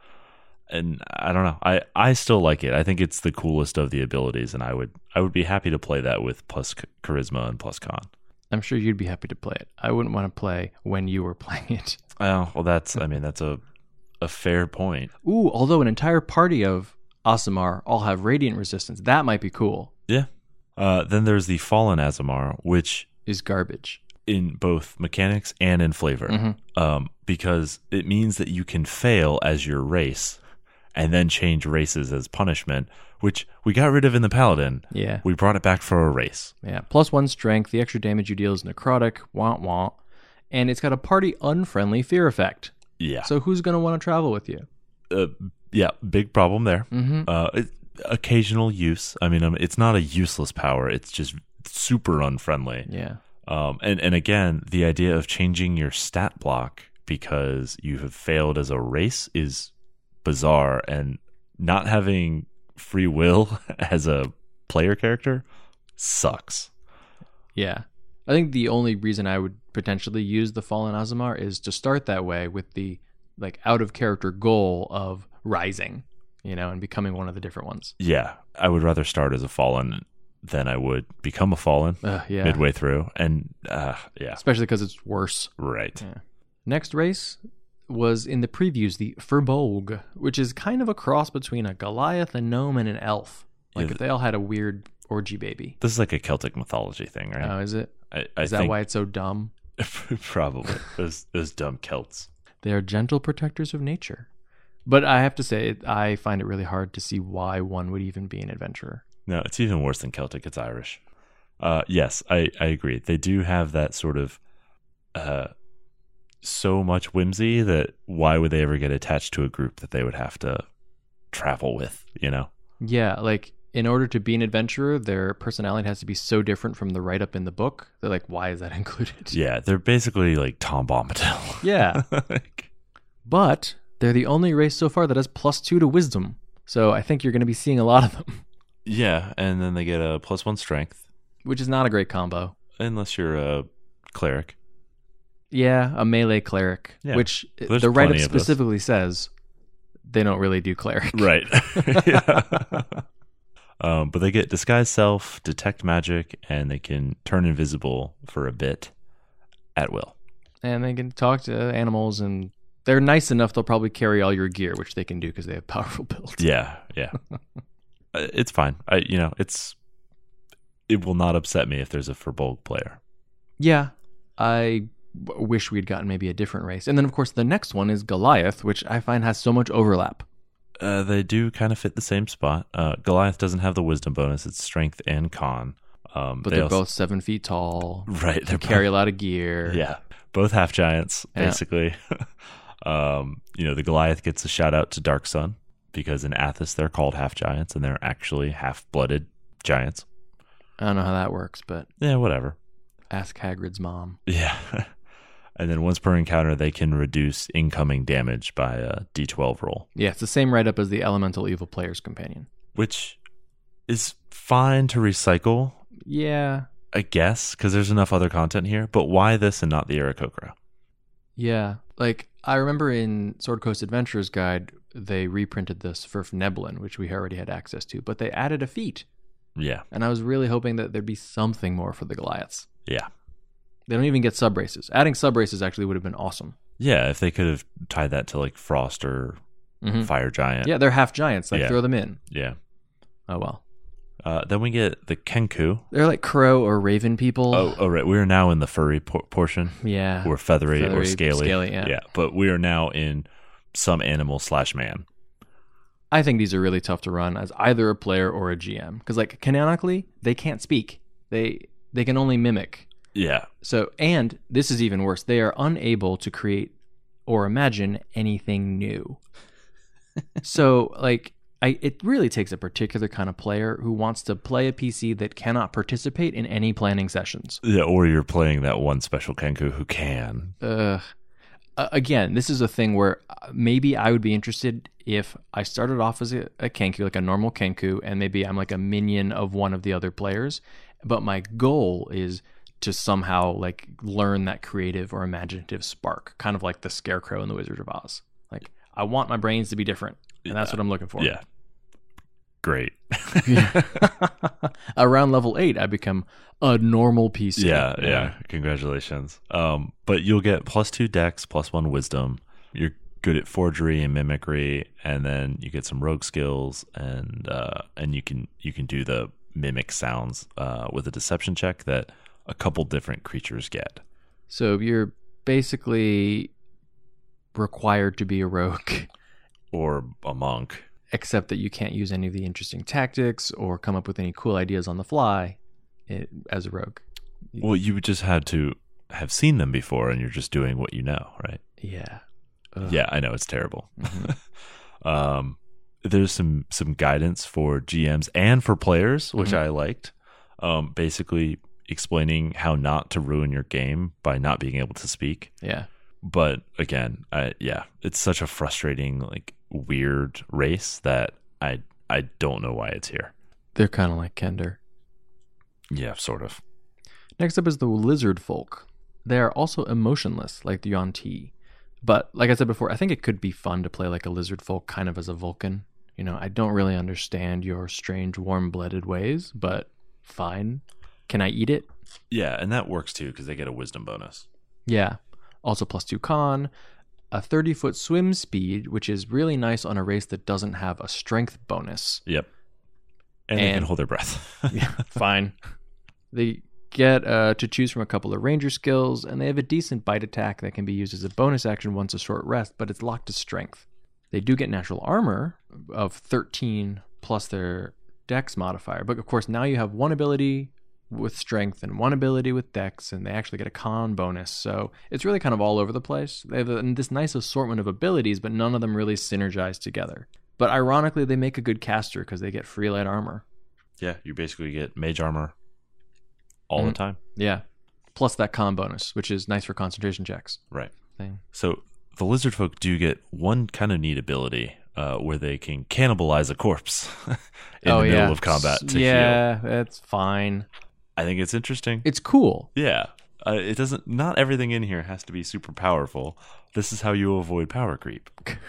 I don't know. I still like it. I think it's the coolest of the abilities, and I would be happy to play that with plus charisma and plus con. I'm sure you'd be happy to play it. I wouldn't want to play when you were playing it. Oh, well, that's a a fair point. Ooh, although an entire party of Aasimar all have radiant resistance, that might be cool. Yeah. Then there's the Fallen Aasimar, which Is garbage. in both mechanics and in flavor, because it means that you can fail as your race and then change races as punishment, which we got rid of in the Paladin. Yeah. We brought it back for a race. Yeah. +1 strength. The extra damage you deal is necrotic. Wah wah. And it's got a party unfriendly fear effect. Yeah. So who's going to want to travel with you? Yeah, big problem there. Mm-hmm. Occasional use. I mean, it's not a useless power. It's just super unfriendly. Yeah. And again, the idea of changing your stat block because you have failed as a race is bizarre, and not having free will as a player character sucks. Yeah. I think the only reason I would potentially use the Fallen Aasimar is to start that way with the like out of character goal of rising, and becoming one of the different ones. Yeah, I would rather start as a Fallen than I would become a Fallen Yeah. midway through. And yeah. Especially because it's worse. Right. Yeah. Next race was in the previews the Furbolg, which is kind of a cross between a Goliath, a gnome, and an elf. Like if they all had a weird orgy baby. This is like a Celtic mythology thing, right? Oh, is it? I Is that think why it's so dumb? probably. Those dumb Celts. They are gentle protectors of nature. But I have to say, I find it really hard to see why one would even be an adventurer. No, it's even worse than Celtic. It's Irish. Yes, I agree. They do have that sort of so much whimsy that why would they ever get attached to a group that they would have to travel with, Yeah, like in order to be an adventurer, their personality has to be so different from the write-up in the book. They're like, why is that included? Yeah, they're basically like Tom Bombadil. Yeah. But they're the only race so far that has +2 to wisdom. So I think you're going to be seeing a lot of them. Yeah, and then they get a +1 strength. Which is not a great combo. Unless you're a cleric. Yeah, a melee cleric. Yeah, Which there's the write-up plenty of those. specifically says they don't really do cleric. Right. But they get Disguise Self, Detect Magic, and they can turn invisible for a bit at will. And they can talk to animals, and they're nice enough they'll probably carry all your gear, which they can do because they have powerful builds. Yeah. It's fine. It will not upset me if there's a Furbolg player. Yeah, I wish we'd gotten maybe a different race. And then, of course, the next one is Goliath, which I find has so much overlap. They do kind of fit the same spot. Goliath doesn't have the wisdom bonus. It's strength and con. But they're both 7 feet tall. Right. They carry a lot of gear. Yeah. Both half giants, basically. Yeah. The Goliath gets a shout out to Dark Sun because in Athos they're called half giants and they're actually half-blooded giants. I don't know how that works, but yeah, whatever. Ask Hagrid's mom. Yeah. And then once per encounter, they can reduce incoming damage by a D12 roll. Yeah, it's the same write-up as the Elemental Evil Player's Companion. Which is fine to recycle, Yeah. I guess, because there's enough other content here. But why this and not the Aarakocra? Yeah. Like, I remember in Sword Coast Adventurer's Guide, they reprinted the Svirf Neblin, which we already had access to, but they added a feat. Yeah. And I was really hoping that there'd be something more for the Goliaths. Yeah. They don't even get sub-races. Adding sub-races actually would have been awesome. Yeah, if they could have tied that to like Frost or Fire Giant. Yeah, they're half giants. Like, Yeah. throw them in. Yeah. Oh, well. Then we get the Kenku. They're like crow or raven people. Oh, right. We are now in the furry portion. Yeah. Or feathery or scaly. Yeah. Yeah, but we are now in some animal / man. I think these are really tough to run as either a player or a GM. Because, like, canonically, they can't speak. They can only mimic. Yeah. So, and this is even worse. They are unable to create or imagine anything new. So, like, it really takes a particular kind of player who wants to play a PC that cannot participate in any planning sessions. Yeah, or you're playing that one special Kenku who can. Again, this is a thing where maybe I would be interested if I started off as a Kenku, like a normal Kenku, and maybe I'm like a minion of one of the other players. But my goal is to somehow like learn that creative or imaginative spark, kind of like the Scarecrow in The Wizard of Oz. Like, I want my brains to be different, and that's what I'm looking for. Yeah. Great. Around level 8, I become a normal PC. Yeah. Congratulations. But you'll get +2 dex, +1 wisdom. You're good at forgery and mimicry, and then you get some rogue skills, and you can do the mimic sounds with a deception check that a couple different creatures get. So you're basically required to be a rogue. Or a monk. Except that you can't use any of the interesting tactics or come up with any cool ideas on the fly as a rogue. Well, you just had to have seen them before, and you're just doing what you know, right? Yeah. Yeah, I know, it's terrible. Mm-hmm. There's some guidance for GMs and for players, which I liked. Basically explaining how not to ruin your game by not being able to speak. Yeah. But again, it's such a frustrating, like, weird race that I don't know why it's here. They're kind of like Kender. Yeah, sort of. Next up is the lizard folk. They are also emotionless, like the Yuan-Ti. But like I said before, I think it could be fun to play like a lizard folk kind of as a Vulcan. You know, I don't really understand your strange warm-blooded ways, but fine. Can I eat it? Yeah, and that works too because they get a wisdom bonus. Yeah. Also +2 con, a 30-foot swim speed, which is really nice on a race that doesn't have a strength bonus. Yep. And they can hold their breath. Yeah, fine. They get to choose from a couple of ranger skills, and they have a decent bite attack that can be used as a bonus action once a short rest, but it's locked to strength. They do get natural armor of 13 plus their dex modifier, but of course now you have one ability with strength and one ability with dex, and they actually get a con bonus. So it's really kind of all over the place. They have this nice assortment of abilities, but none of them really synergize together. But ironically, they make a good caster because they get free light armor. Yeah, you basically get mage armor all the time. Yeah. Plus that con bonus, which is nice for concentration checks. Right. Thing. So the lizard folk do get one kind of neat ability where they can cannibalize a corpse in the middle of combat to heal. Yeah, that's fine. I think it's interesting. It's cool. Yeah. It doesn't. Not everything in here has to be super powerful. This is how you avoid power creep.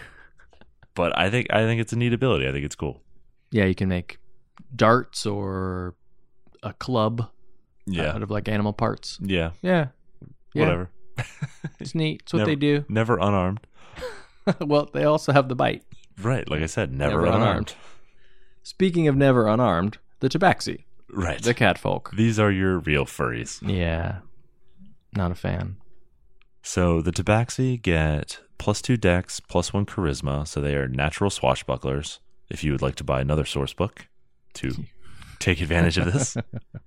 But I think it's a neat ability. I think it's cool. Yeah, you can make darts or a club out of like animal parts. Yeah. Yeah. Whatever. It's neat. It's what they do. Never unarmed. Well, they also have the bite. Right. Like I said, never unarmed. Speaking of never unarmed, the Tabaxi. Right. The catfolk. These are your real furries. Yeah. Not a fan. So the Tabaxi get +2 dex, +1 charisma, so they are natural swashbucklers. If you would like to buy another source book to take advantage of this.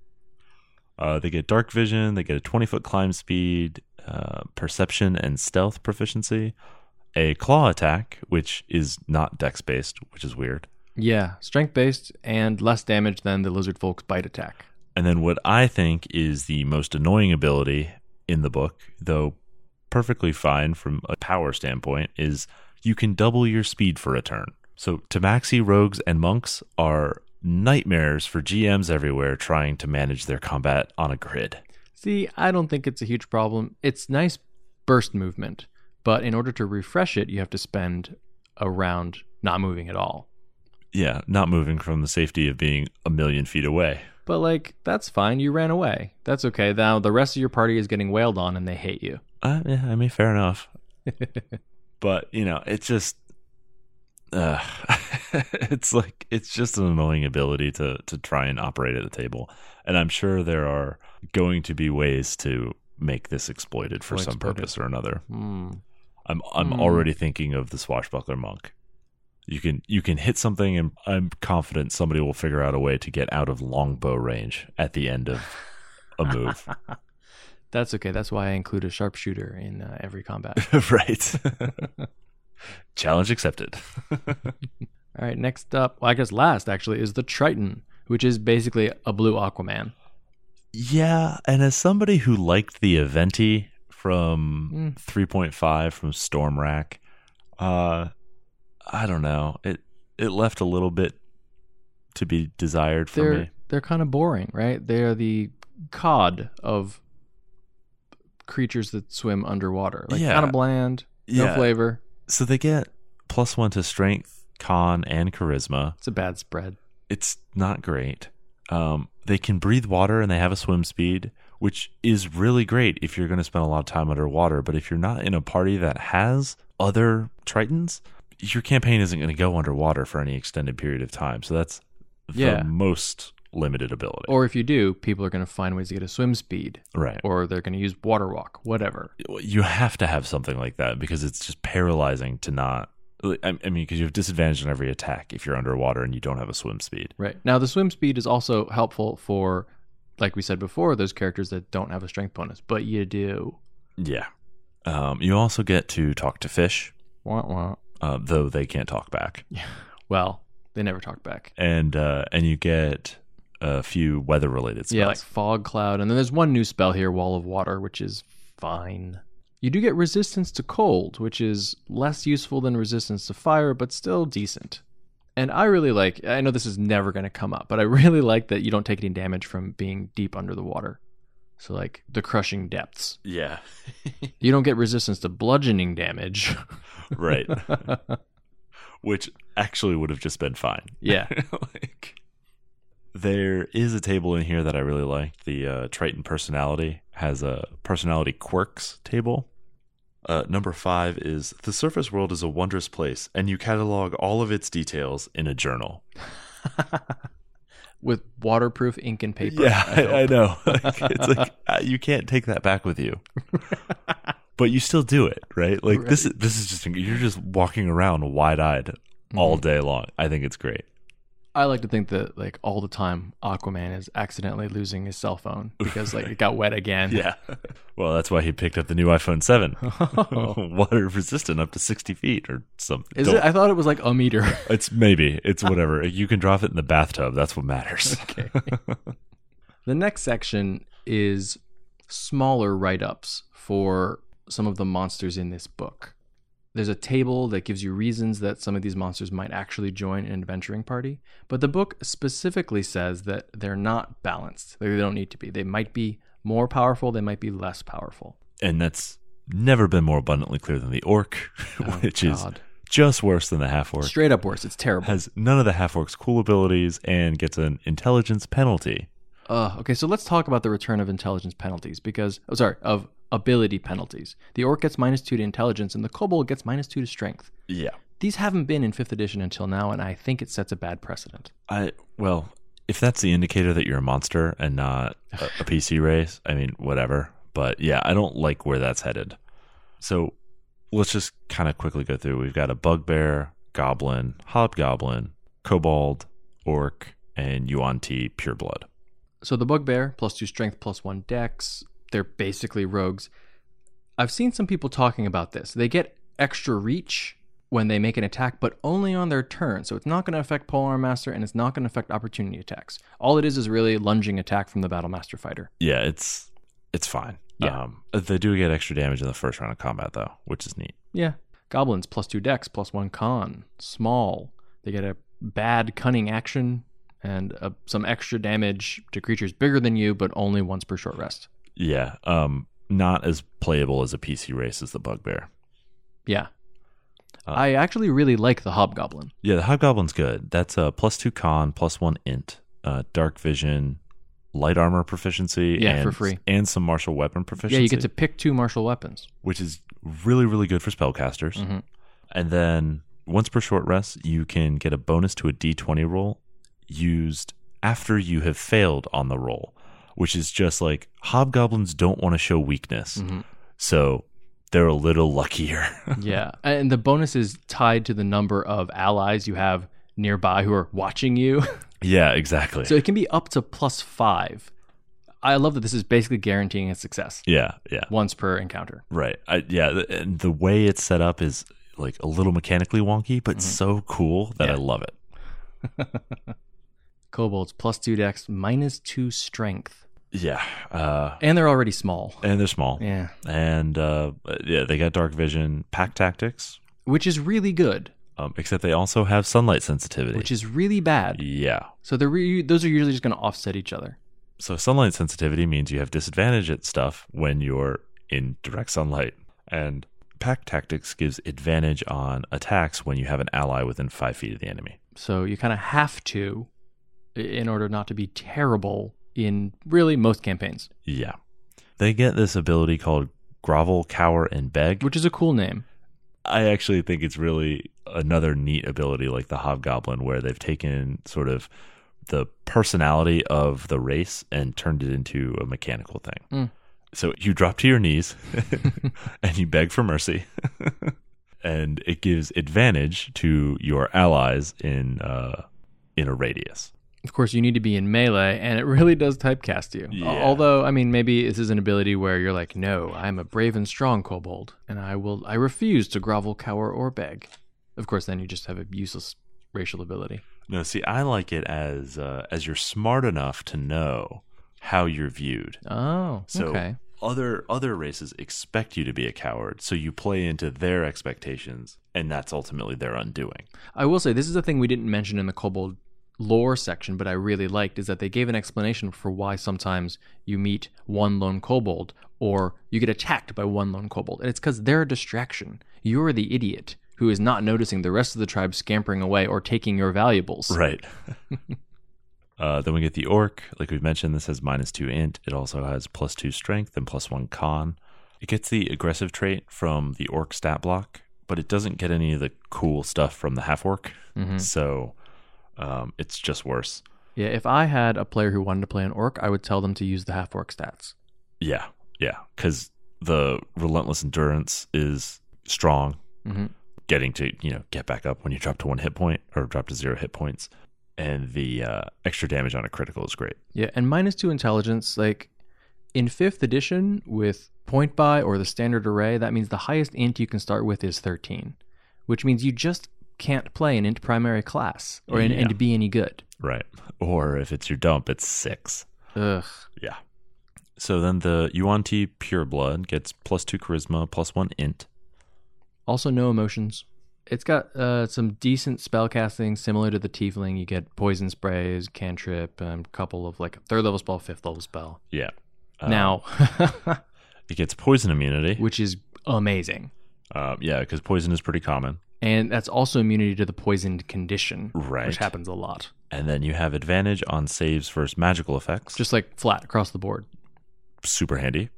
They get dark vision, they get a 20-foot climb speed, perception and stealth proficiency, a claw attack, which is not dex-based, which is weird. Yeah, strength-based and less damage than the lizard folk's bite attack. And then what I think is the most annoying ability in the book, though perfectly fine from a power standpoint, is you can double your speed for a turn. So Tabaxi rogues and monks are nightmares for GMs everywhere trying to manage their combat on a grid. See, I don't think it's a huge problem. It's nice burst movement, but in order to refresh it, you have to spend a round not moving at all. Yeah, not moving from the safety of being a million feet away. But, like, that's fine. You ran away. That's okay. Now the rest of your party is getting wailed on and they hate you. Yeah, I mean, fair enough. But, you know, it's just... it's just an annoying ability to try and operate at the table. And I'm sure there are going to be ways to make this exploited for some purpose or another. I'm already thinking of the swashbuckler monk. You can hit something, and I'm confident somebody will figure out a way to get out of longbow range at the end of a move. That's okay. That's why I include a sharpshooter in every combat. Right. Challenge accepted. All right, next up, well, I guess last actually, is the Triton, which is basically a blue Aquaman. Yeah, and as somebody who liked the Aventi from 3.5 from Storm Rack, I don't know. It left a little bit to be desired for me. They're kind of boring, right? They're the cod of creatures that swim underwater. Like kind of bland, no flavor. So they get +1 to strength, con, and charisma. It's a bad spread. It's not great. They can breathe water and they have a swim speed, which is really great if you're going to spend a lot of time underwater. But if you're not in a party that has other Tritons, your campaign isn't going to go underwater for any extended period of time. So that's the most limited ability. Or if you do, people are going to find ways to get a swim speed. Right. Or they're going to use water walk, whatever. You have to have something like that because it's just paralyzing to not. I mean, because you have disadvantage on every attack if you're underwater and you don't have a swim speed. Right. Now, the swim speed is also helpful for, like we said before, those characters that don't have a strength bonus, but you do. Yeah. You also get to talk to fish, Wah, wah. though they can't talk back. Yeah. Well, they never talk back. And you get a few weather-related spells. Yeah, like fog cloud. And then there's one new spell here, Wall of Water, which is fine. You do get resistance to cold, which is less useful than resistance to fire, but still decent. And I really like, I know this is never going to come up, but I really like that you don't take any damage from being deep under the water. So like the crushing depths. Yeah. You don't get resistance to bludgeoning damage. Right. Which actually would have just been fine. Yeah. There is a table in here that I really like. The Triton personality has a personality quirks table. Number 5 is the surface world is a wondrous place, and you catalog all of its details in a journal. With waterproof ink and paper. Yeah, I know. It's like you can't take that back with you, but you still do it, right? Like this is just you're just walking around wide-eyed all day long. I think it's great. I like to think that like all the time Aquaman is accidentally losing his cell phone because like it got wet again. Yeah. Well, that's why he picked up the new iPhone 7. Oh. Water resistant up to 60 feet or something. Is it? I thought it was like a meter. It's whatever. You can drop it in the bathtub. That's what matters. Okay. The next section is smaller write-ups for some of the monsters in this book. There's a table that gives you reasons that some of these monsters might actually join an adventuring party, but the book specifically says that they're not balanced. They don't need to be. They might be more powerful, they might be less powerful. And that's never been more abundantly clear than the orc, which is just worse than the half-orc. Straight up worse. It's terrible. Has none of the half-orc's cool abilities and gets an intelligence penalty. Okay, so let's talk about the return of intelligence penalties of ability penalties. The orc gets -2 to intelligence and the kobold gets -2 to strength. Yeah. These haven't been in 5th edition until now, and I think it sets a bad precedent. Well, if that's the indicator that you're a monster and not a PC race, I mean, whatever. But yeah, I don't like where that's headed. So let's just kind of quickly go through. We've got a bugbear, goblin, hobgoblin, kobold, orc, and Yuan-Ti pureblood. So the bugbear, +2 strength, +1 dex, they're basically rogues. I've seen some people talking about this. They get extra reach when they make an attack, but only on their turn. So it's not going to affect Polearm Master, and it's not going to affect opportunity attacks. All it is really lunging attack from the Battlemaster fighter. Yeah, it's fine. Yeah. They do get extra damage in the first round of combat, though, which is neat. Yeah. Goblins, +2 dex, +1 con. Small. They get a bad cunning action and some extra damage to creatures bigger than you, but only once per short rest. Yeah, not as playable as a PC race as the bugbear. Yeah. I actually really like the hobgoblin. Yeah, the hobgoblin's good. That's a +2 con, +1 int, dark vision, light armor proficiency, Yeah, for free. And some martial weapon proficiency. Yeah, you get to pick 2 martial weapons. Which is really, really good for spellcasters. Mm-hmm. And then once per short rest, you can get a bonus to a D20 roll used after you have failed on the roll, which is just like hobgoblins don't want to show weakness. Mm-hmm. So they're a little luckier. Yeah. And the bonus is tied to the number of allies you have nearby who are watching you. Yeah, exactly. So it can be up to +5. I love that this is basically guaranteeing a success. Yeah. Once per encounter. Right. And the way it's set up is like a little mechanically wonky, but so cool that I love it. Kobolds, +2 dex, -2 strength. Yeah. And they're already small. And they're small. Yeah. And they got dark vision, pack tactics. Which is really good. Except they also have sunlight sensitivity. Which is really bad. Yeah. So those are usually just going to offset each other. So sunlight sensitivity means you have disadvantage at stuff when you're in direct sunlight. And pack tactics gives advantage on attacks when you have an ally within 5 feet of the enemy. So you kind of have to in order not to be terrible in really most campaigns. Yeah. They get this ability called Grovel, Cower, and Beg. Which is a cool name. I actually think it's really another neat ability like the Hobgoblin, where they've taken sort of the personality of the race and turned it into a mechanical thing. So you drop to your knees and you beg for mercy. And it gives advantage to your allies in a radius. Of course, you need to be in melee, and it really does typecast you. Yeah. Although, I mean, maybe this is an ability where you're like, no, I'm a brave and strong kobold, and I refuse to grovel, cower, or beg. Of course, then you just have a useless racial ability. No, see, I like it as you're smart enough to know how you're viewed. Oh, So okay. other races expect you to be a coward, so you play into their expectations, and that's ultimately their undoing. I will say, this is a thing we didn't mention in the kobold lore section, but I really liked, is that they gave an explanation for why sometimes you meet one lone kobold or you get attacked by one lone kobold. And it's because they're a distraction. You're the idiot who is not noticing the rest of the tribe scampering away or taking your valuables. Right. Then we get the orc. Like we've mentioned, this has -2 int. It also has +2 strength and +1 con. It gets the aggressive trait from the orc stat block, but it doesn't get any of the cool stuff from the half-orc. So it's just worse. Yeah, if I had a player who wanted to play an orc, I would tell them to use the half-orc stats. Yeah, because the relentless endurance is strong. Getting to get back up when you drop to 1 hit point or drop to 0 hit points, and the extra damage on a critical is great. Yeah, and -2 intelligence, like in 5th edition with point buy or the standard array, that means the highest int you can start with is 13, which means you just can't play an int primary class or and be any good. Right. Or if it's your dump, it's 6. Ugh. Yeah. So then the Yuan-Ti Pureblood gets +2 charisma, +1 int. Also, no emotions. It's got some decent spell casting similar to the Tiefling. You get poison sprays, cantrip, a couple of like 3rd level spell, 5th level spell. Yeah. Now, It gets poison immunity. which is amazing. Yeah, because poison is pretty common. And that's also immunity to the poisoned condition, Right. which happens a lot. And then you have advantage on saves versus magical effects. Just like flat across the board. super handy.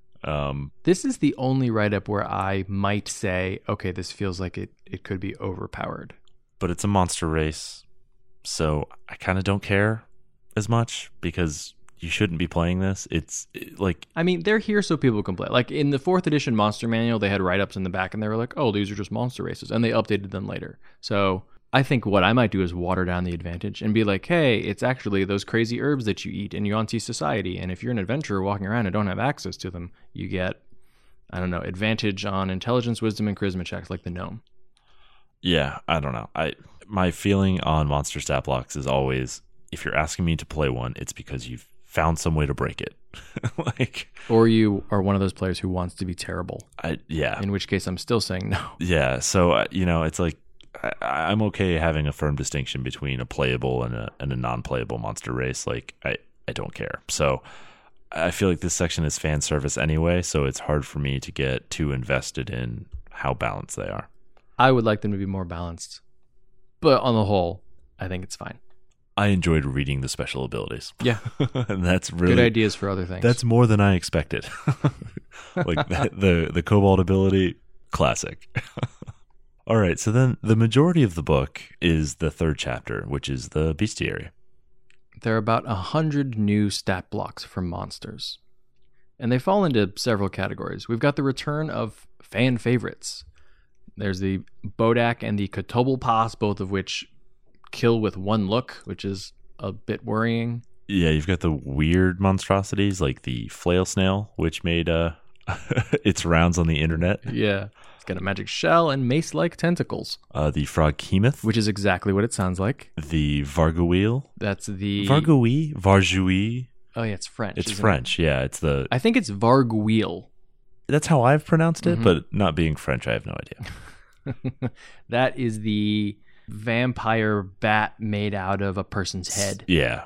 This is the only write-up where I might say, okay, this feels like it could be overpowered. But it's a monster race, so I kind of don't care as much because you shouldn't be playing this. Like... I mean, they're here so people can play. Like in the 4th edition monster manual, they had write-ups in the back and they were like, oh, these are just monster races. And they updated them later. So I think what I might do is water down the advantage and be like, hey, it's actually those crazy herbs that you eat in Yuan-Ti society. And if you're an adventurer walking around and don't have access to them, you get, I don't know, advantage on intelligence, wisdom, and charisma checks like the gnome. Yeah, I don't know. My feeling on monster stat blocks is always, if you're asking me to play one, it's because you've found some way to break it. Or you are one of those players who wants to be terrible. Yeah. In which case I'm still saying no. Yeah. So, it's like, I'm okay having a firm distinction between a playable and a non-playable monster race. Like, I don't care. So I feel like this section is fan service anyway, so it's hard for me to get too invested in how balanced they are. I would like them to be more balanced. But on the whole, I think it's fine. I enjoyed reading the special abilities. Yeah. And that's really... Good ideas for other things. That's more than I expected. Like the Kobold ability, classic. All right, so then the majority of the book is the 3rd chapter, which is the bestiary. There are about 100 new stat blocks for monsters. And they fall into several categories. We've got the return of fan favorites. There's the Bodak and the Kotobalpas, both of which kill with 1 look, which is a bit worrying. Yeah, you've got the weird monstrosities like the flail snail, which made its rounds on the internet. Yeah. It's got a magic shell and mace-like tentacles. The Froghemoth. Which is exactly what it sounds like. The Vargouille. That's the... Vargouille? Vargouille? Oh, yeah, it's French. It's French, yeah. It's the... I think it's Vargouille. That's how I've pronounced it, but not being French, I have no idea. That is the vampire bat made out of a person's head. Yeah.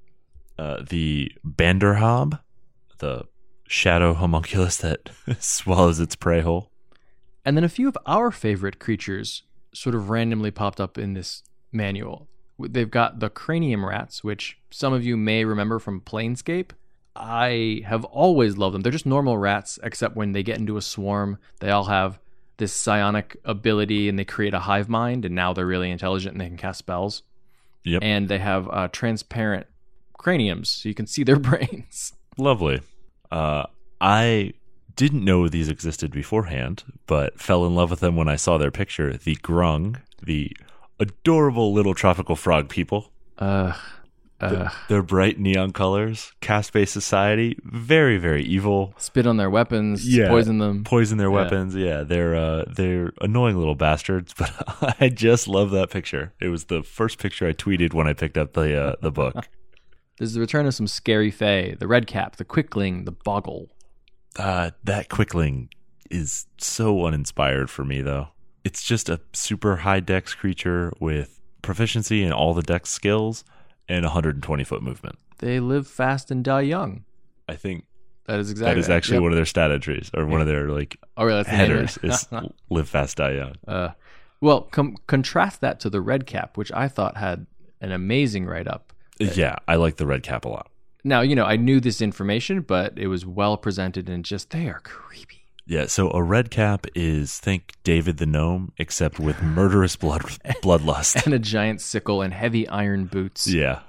The Banderhob, the shadow homunculus that swallows its prey whole. And then a few of our favorite creatures sort of randomly popped up in this manual. They've got the cranium rats, which some of you may remember from Planescape. I have always loved them. They're just normal rats, except when they get into a swarm, they all have this psionic ability, and they create a hive mind, and now they're really intelligent and they can cast spells. Yep. And they have transparent craniums, so you can see their brains. Lovely. I didn't know these existed beforehand, but fell in love with them when I saw their picture. The grung, the adorable little tropical frog people. Their bright neon colors, caste-based society, very, very evil. Spit on their weapons, poison them. Poison their weapons, yeah. They're annoying little bastards, but I just love that picture. It was the first picture I tweeted when I picked up the book. This is the return of some scary fae. The Redcap, the Quickling, the Boggle. That Quickling is so uninspired for me, though. It's just a super high dex creature with proficiency in all the dex skills and 120-foot movement. They live fast and die young. I think that is exactly that is actually one of their stat entries, or one of their headers is live fast, die young. Well, contrast that to the Redcap, which I thought had an amazing write-up. Yeah, I like the Redcap a lot. Now, I knew this information, but it was well presented and just, they are creepy. Yeah, so a Redcap is, think David the Gnome, except with murderous bloodlust. And a giant sickle and heavy iron boots. Yeah.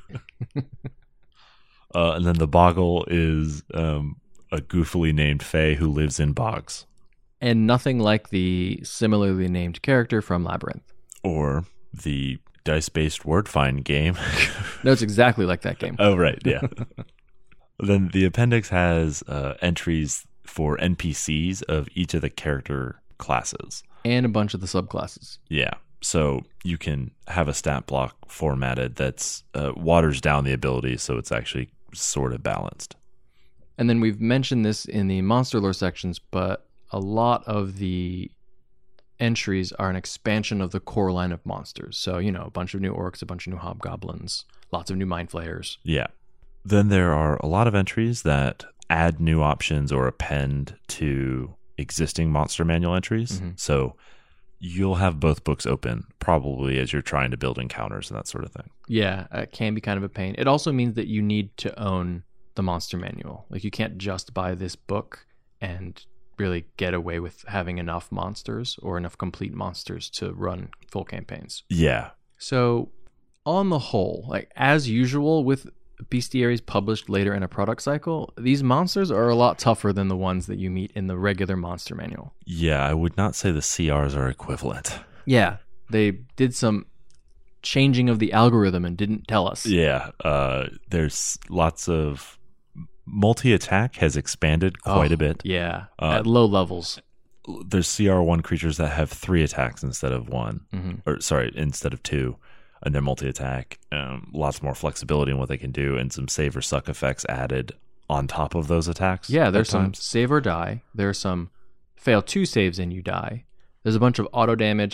And then the Boggle is a goofily named fae who lives in bogs. And nothing like the similarly named character from Labyrinth. Or the dice-based word find game. No, it's exactly like that game. Oh, right, yeah. Then the appendix has entries for NPCs of each of the character classes. And a bunch of the subclasses. Yeah. So you can have a stat block formatted that's waters down the ability, so it's actually sort of balanced. And then we've mentioned this in the monster lore sections, but a lot of the entries are an expansion of the core line of monsters. So, a bunch of new orcs, a bunch of new hobgoblins, lots of new mind flayers. Yeah. Then there are a lot of entries that add new options or append to existing monster manual entries. Mm-hmm. So you'll have both books open probably as you're trying to build encounters and that sort of thing. Yeah, it can be kind of a pain. It also means that you need to own the monster manual. Like, you can't just buy this book and really get away with having enough monsters or enough complete monsters to run full campaigns. Yeah. So on the whole, like as usual with bestiaries published later in a product cycle, these monsters are a lot tougher than the ones that you meet in the regular monster manual. Yeah, I would not say the CRs are equivalent. Yeah, they did some changing of the algorithm and didn't tell us. Yeah, there's lots of multi-attack has expanded quite a bit. Yeah, at low levels. There's CR1 creatures that have 3 attacks instead of 1, instead of 2. And they're multi-attack, lots more flexibility in what they can do, and some save or suck effects added on top of those attacks. Yeah, there's some save or die. There's some fail 2 saves and you die. There's a bunch of auto damage.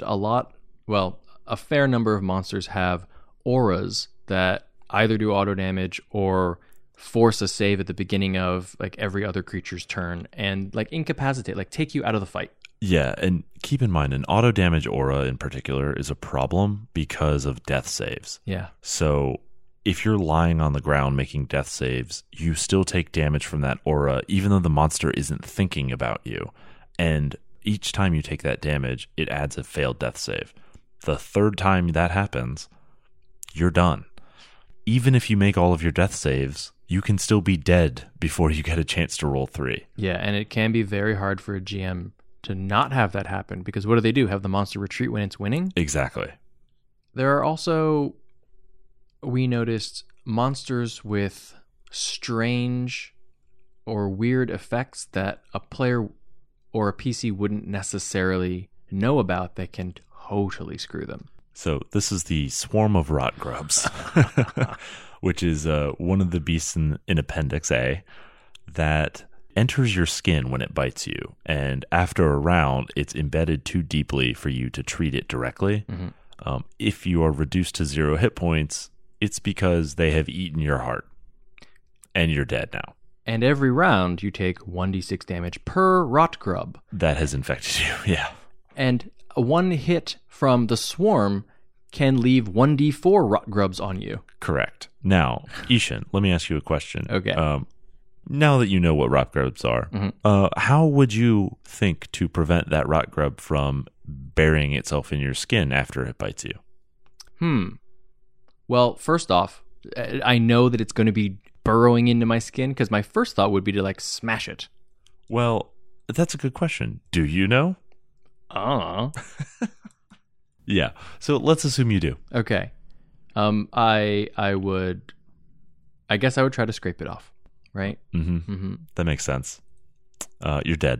A fair number of monsters have auras that either do auto damage or force a save at the beginning of like every other creature's turn and like incapacitate, like take you out of the fight. Yeah, and keep in mind, an auto damage aura in particular is a problem because of death saves. Yeah. So if you're lying on the ground making death saves, you still take damage from that aura, even though the monster isn't thinking about you. And each time you take that damage, it adds a failed death save. The third time that happens, you're done. Even if you make all of your death saves, you can still be dead before you get a chance to roll 3. Yeah, and it can be very hard for a GM to not have that happen, because what do? Have the monster retreat when it's winning? Exactly. There are also, we noticed, monsters with strange or weird effects that a player or a PC wouldn't necessarily know about that can totally screw them. So this is the Swarm of Rot Grubs, which is one of the beasts in Appendix A that enters your skin when it bites you, and after a round, it's embedded too deeply for you to treat it directly. Mm-hmm. If you are reduced to 0 hit points, it's because they have eaten your heart, and you're dead now. And every round, you take 1d6 damage per rot grub. That has infected you, yeah. And one hit from the swarm can leave 1d4 rot grubs on you. Correct. Now, Ishan, let me ask you a question. Okay. now that you know what rot grubs are, how would you think to prevent that rot grub from burying itself in your skin after it bites you? Well, first off, I know that it's going to be burrowing into my skin because my first thought would be to like smash it. Well, that's a good question. Do you know? Yeah. So let's assume you do. Okay. I guess I would try to scrape it off, right? That makes sense. You're dead.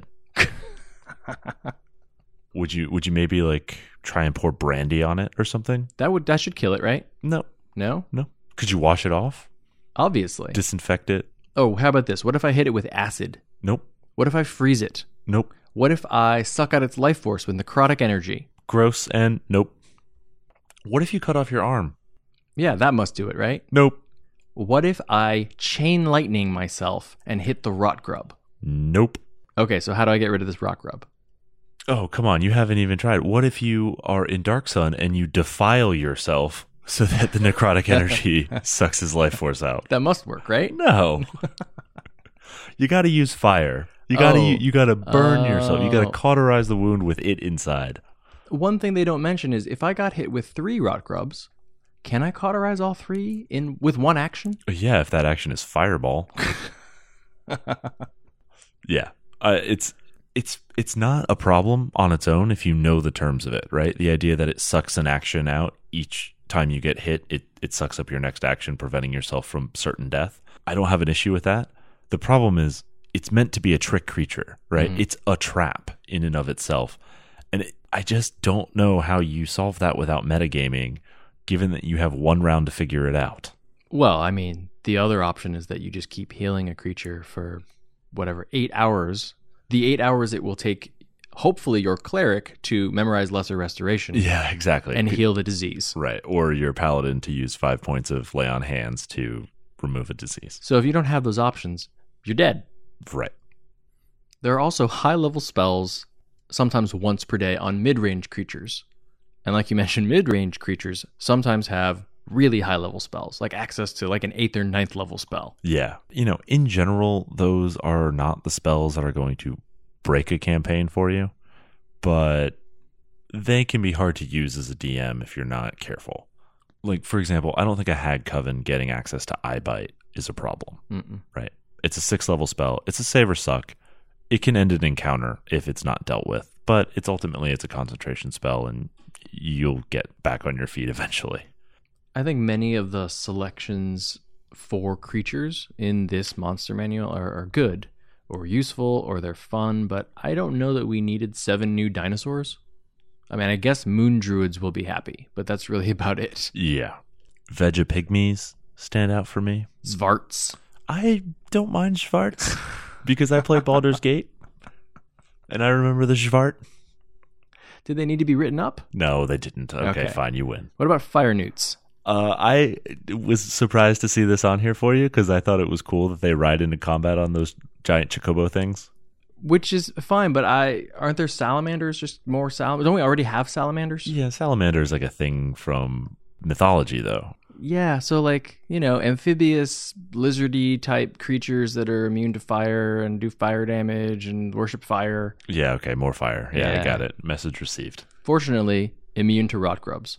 Would you maybe like try and pour brandy on it or something? That should kill it, right? No. No? Could you wash it off? Obviously. Disinfect it? Oh, how about this? What if I hit it with acid? Nope. What if I freeze it? Nope. What if I suck out its life force with necrotic energy? Gross and nope. What if you cut off your arm? Yeah, that must do it, right? Nope. What if I chain lightning myself and hit the rot grub? Nope. Okay, so how do I get rid of this rot grub? Oh, come on. You haven't even tried. What if you are in Dark Sun and you defile yourself so that the necrotic energy sucks his life force out? That must work, right? No. You got to use fire. You got to burn yourself. You got to cauterize the wound with it inside. One thing they don't mention is if I got hit with 3 rot grubs, can I cauterize all 3 with one action? Yeah, if that action is fireball. Yeah. It's not a problem on its own if you know the terms of it, right? The idea that it sucks an action out each time you get hit, it sucks up your next action, preventing yourself from certain death. I don't have an issue with that. The problem is it's meant to be a trick creature, right? It's a trap in and of itself. And I just don't know how you solve that without metagaming, given that you have one round to figure it out. Well, I mean, the other option is that you just keep healing a creature for whatever, 8 hours. The 8 hours it will take, hopefully, your cleric to memorize Lesser Restoration. Yeah, exactly. And heal the disease. Right. Or your paladin to use 5 points of lay on hands to remove a disease. So if you don't have those options, you're dead. Right. There are also high-level spells, sometimes once per day, on mid-range creatures. And like you mentioned, mid-range creatures sometimes have really high-level spells, like access to like an 8th or 9th level spell. Yeah. In general, those are not the spells that are going to break a campaign for you, but they can be hard to use as a DM if you're not careful. Like, for example, I don't think a Hag Coven getting access to Eye Bite is a problem, right? It's a 6th level spell. It's a save or suck. It can end an encounter if it's not dealt with, but it's a concentration spell, and you'll get back on your feet eventually. I think many of the selections for creatures in this monster manual are good or useful or they're fun, but I don't know that we needed 7 new dinosaurs. I mean, I guess moon druids will be happy, but that's really about it. Yeah. Vegapygmies stand out for me. Svarts. I don't mind Schwartz because I played Baldur's Gate and I remember the Schwart. Did they need to be written up? No, they didn't. Okay, fine, you win. What about fire newts? I was surprised to see this on here for you because I thought it was cool that they ride into combat on those giant chocobo things. Which is fine, but aren't there salamanders? Just more salamanders? Don't we already have salamanders? Yeah, salamander is like a thing from mythology, though. Yeah, so like, amphibious, lizardy type creatures that are immune to fire and do fire damage and worship fire. Yeah, okay, more fire. Yeah, I got it. Message received. Fortunately, immune to rot grubs.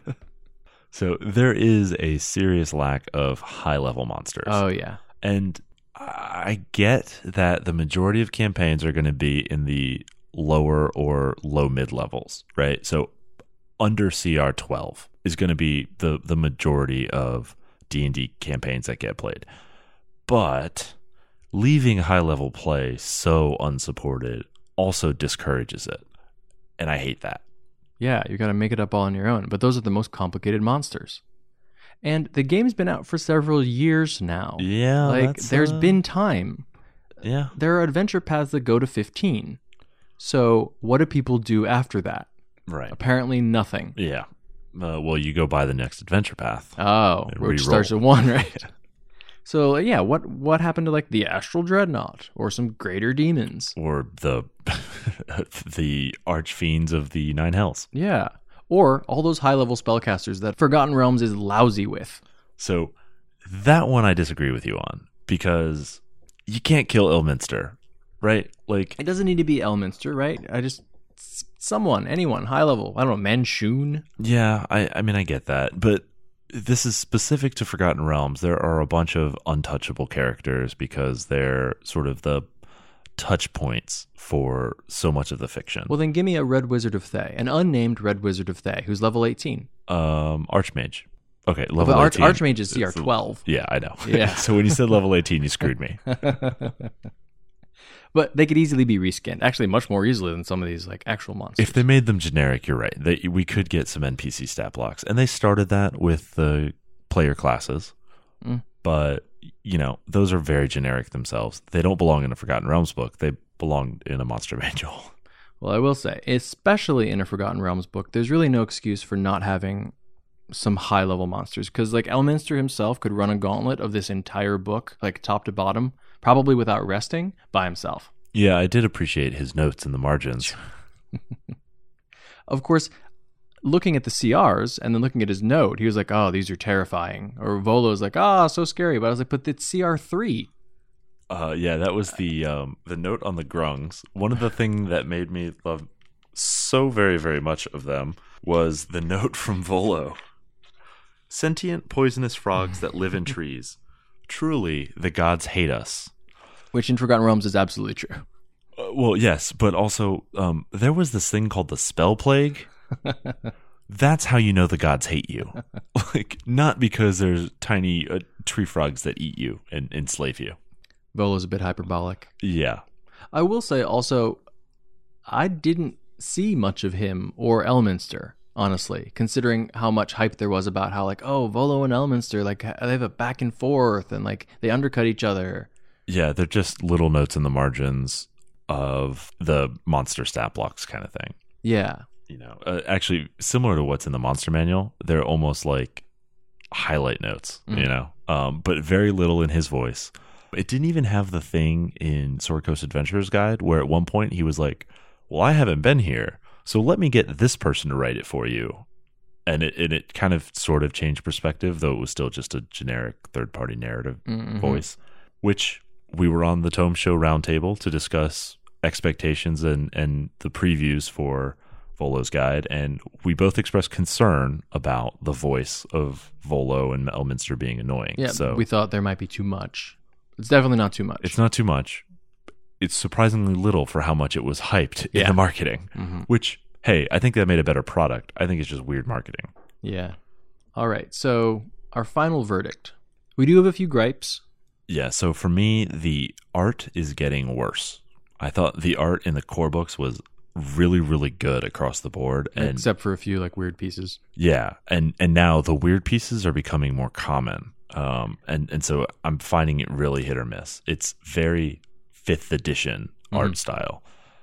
So there is a serious lack of high-level monsters. Oh, yeah. And I get that the majority of campaigns are going to be in the lower or low-mid levels, right? So under CR 12 is going to be the majority of D&D campaigns that get played. But leaving high-level play so unsupported also discourages it. And I hate that. Yeah, you got to make it up all on your own. But those are the most complicated monsters. And the game's been out for several years now. Yeah, there's been time. Yeah. There are adventure paths that go to 15. So what do people do after that? Right. Apparently nothing. Yeah. Well, you go by the next adventure path. Oh, which starts at 1, right? So, yeah, what happened to, like, the Astral Dreadnought or some greater demons? Or the the archfiends of the Nine Hells. Yeah. Or all those high-level spellcasters that Forgotten Realms is lousy with. So that one I disagree with you on because you can't kill Elminster, right? Like, It doesn't need to be Elminster, right? Anyone, high level. I don't know, Manchun. yeah, I mean, I get that, but this is specific to Forgotten Realms. There are a bunch of untouchable characters because they're sort of the touch points for so much of the fiction. Well, then give me a Red Wizard of Thay, an unnamed Red Wizard of Thay, who's level 18. Archmage. Okay, level But 18. Archmage is CR 12. Yeah, I know. Yeah. So when you said level 18, you screwed me. But they could easily be reskinned. Actually, much more easily than some of these like actual monsters. If they made them generic, you're right. We could get some NPC stat blocks. And they started that with the player classes. But, those are very generic themselves. They don't belong in a Forgotten Realms book. They belong in a monster manual. Well, I will say, especially in a Forgotten Realms book, there's really no excuse for not having some high-level monsters. Because, like, Elminster himself could run a gauntlet of this entire book, like, top to bottom, probably without resting, by himself. Yeah, I did appreciate his notes in the margins. Of course, looking at the CRs and then looking at his note, he was like, oh, these are terrifying. Or Volo's like, so scary. But I was like, but it's CR3. Yeah, that was the note on the grungs. One of the things that made me love so very, very much of them was the note from Volo. Sentient poisonous frogs that live in trees. Truly, the gods hate us. Which in Forgotten Realms is absolutely true. Well, yes, but also there was this thing called the spell plague. That's how you know the gods hate you. Like, not because there's tiny tree frogs that eat you and enslave you. Volo's a bit hyperbolic. Yeah. I will say also, I didn't see much of him or Elminster, honestly, considering how much hype there was about how, like, Volo and Elminster, like, they have a back and forth and, like, they undercut each other. Yeah, they're just little notes in the margins of the monster stat blocks kind of thing. Yeah. Actually, similar to what's in the monster manual, they're almost like highlight notes, but very little in his voice. It didn't even have the thing in Sword Coast Adventurer's Guide where at one point he was like, well, I haven't been here, so let me get this person to write it for you. And it kind of sort of changed perspective, though it was still just a generic third-party narrative voice, which we were on the Tome Show roundtable to discuss expectations and the previews for Volo's Guide, and we both expressed concern about the voice of Volo and Elminster being annoying. Yeah, so we thought there might be too much. It's definitely not too much. It's not too much. It's surprisingly little for how much it was hyped in the marketing, which, hey, I think that made a better product. I think it's just weird marketing. Yeah. All right, so our final verdict. We do have a few gripes. Yeah, so for me, the art is getting worse. I thought the art in the core books was really, really good across the board. Except for a few, like, weird pieces. Yeah, and now the weird pieces are becoming more common. And so I'm finding it really hit or miss. It's very 5th edition art style.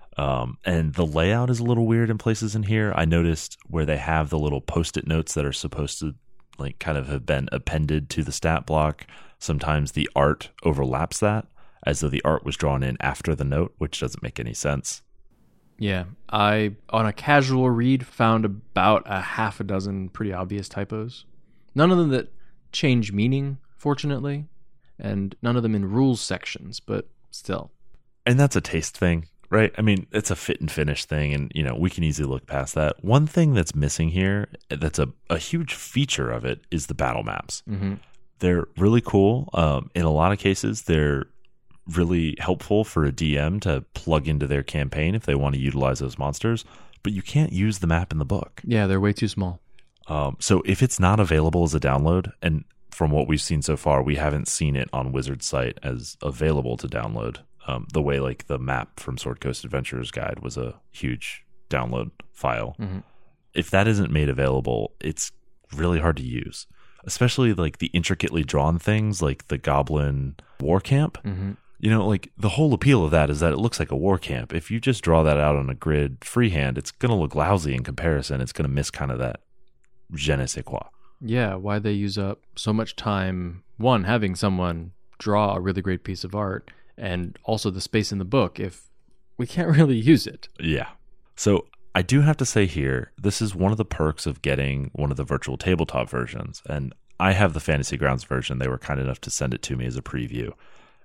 And the layout is a little weird in places in here. I noticed where they have the little post-it notes that are supposed to, like, kind of have been appended to the stat block. Sometimes the art overlaps that, as though the art was drawn in after the note, which doesn't make any sense. Yeah, I, on a casual read, found about a half a dozen pretty obvious typos. None of them that change meaning, fortunately, and none of them in rules sections, but still. And that's a taste thing, right? I mean, it's a fit and finish thing, and, we can easily look past that. One thing that's missing here, that's a huge feature of it, is the battle maps. They're really cool. In a lot of cases, they're really helpful for a DM to plug into their campaign if they want to utilize those monsters, but you can't use the map in the book. Yeah, they're way too small. So if it's not available as a download, and from what we've seen so far, we haven't seen it on Wizard's site as available to download, the way like the map from Sword Coast Adventurer's Guide was a huge download file. If that isn't made available, it's really hard to use, especially like the intricately drawn things like the Goblin War Camp. Like the whole appeal of that is that it looks like a war camp. If you just draw that out on a grid freehand, it's going to look lousy in comparison. It's going to miss kind of that je ne sais quoi. Yeah, why they use up so much time, one, having someone draw a really great piece of art, and also the space in the book if we can't really use it. Yeah. So I do have to say here, this is one of the perks of getting one of the virtual tabletop versions. And I have the Fantasy Grounds version. They were kind enough to send it to me as a preview.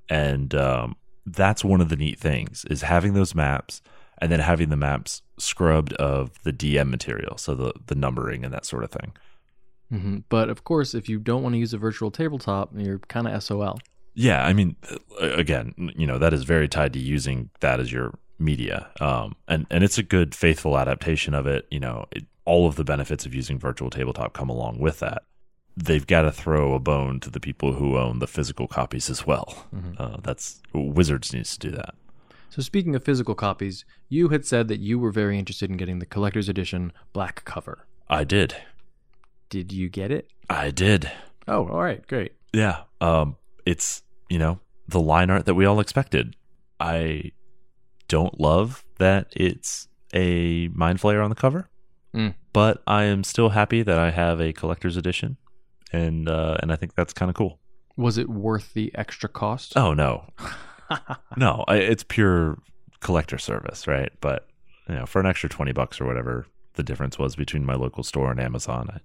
And that's one of the neat things, is having those maps and then having the maps scrubbed of the DM material, so the numbering and that sort of thing. Mm-hmm. But of course, if you don't want to use a virtual tabletop, you're kind of SOL. Yeah, I mean, again, that is very tied to using that as your media. And it's a good, faithful adaptation of it. All of the benefits of using virtual tabletop come along with that. They've got to throw a bone to the people who own the physical copies as well. Mm-hmm. That's Wizards needs to do that. So speaking of physical copies, you had said that you were very interested in getting the collector's edition black cover. I did. Did you get it? I did. Oh, all right, great. Yeah. It's, the line art that we all expected. I don't love that it's a Mind Flayer on the cover, but I am still happy that I have a collector's edition, and I think that's kind of cool. Was it worth the extra cost? Oh, no. No, it's pure collector service, right? But, for an extra $20 or whatever the difference was between my local store and Amazon,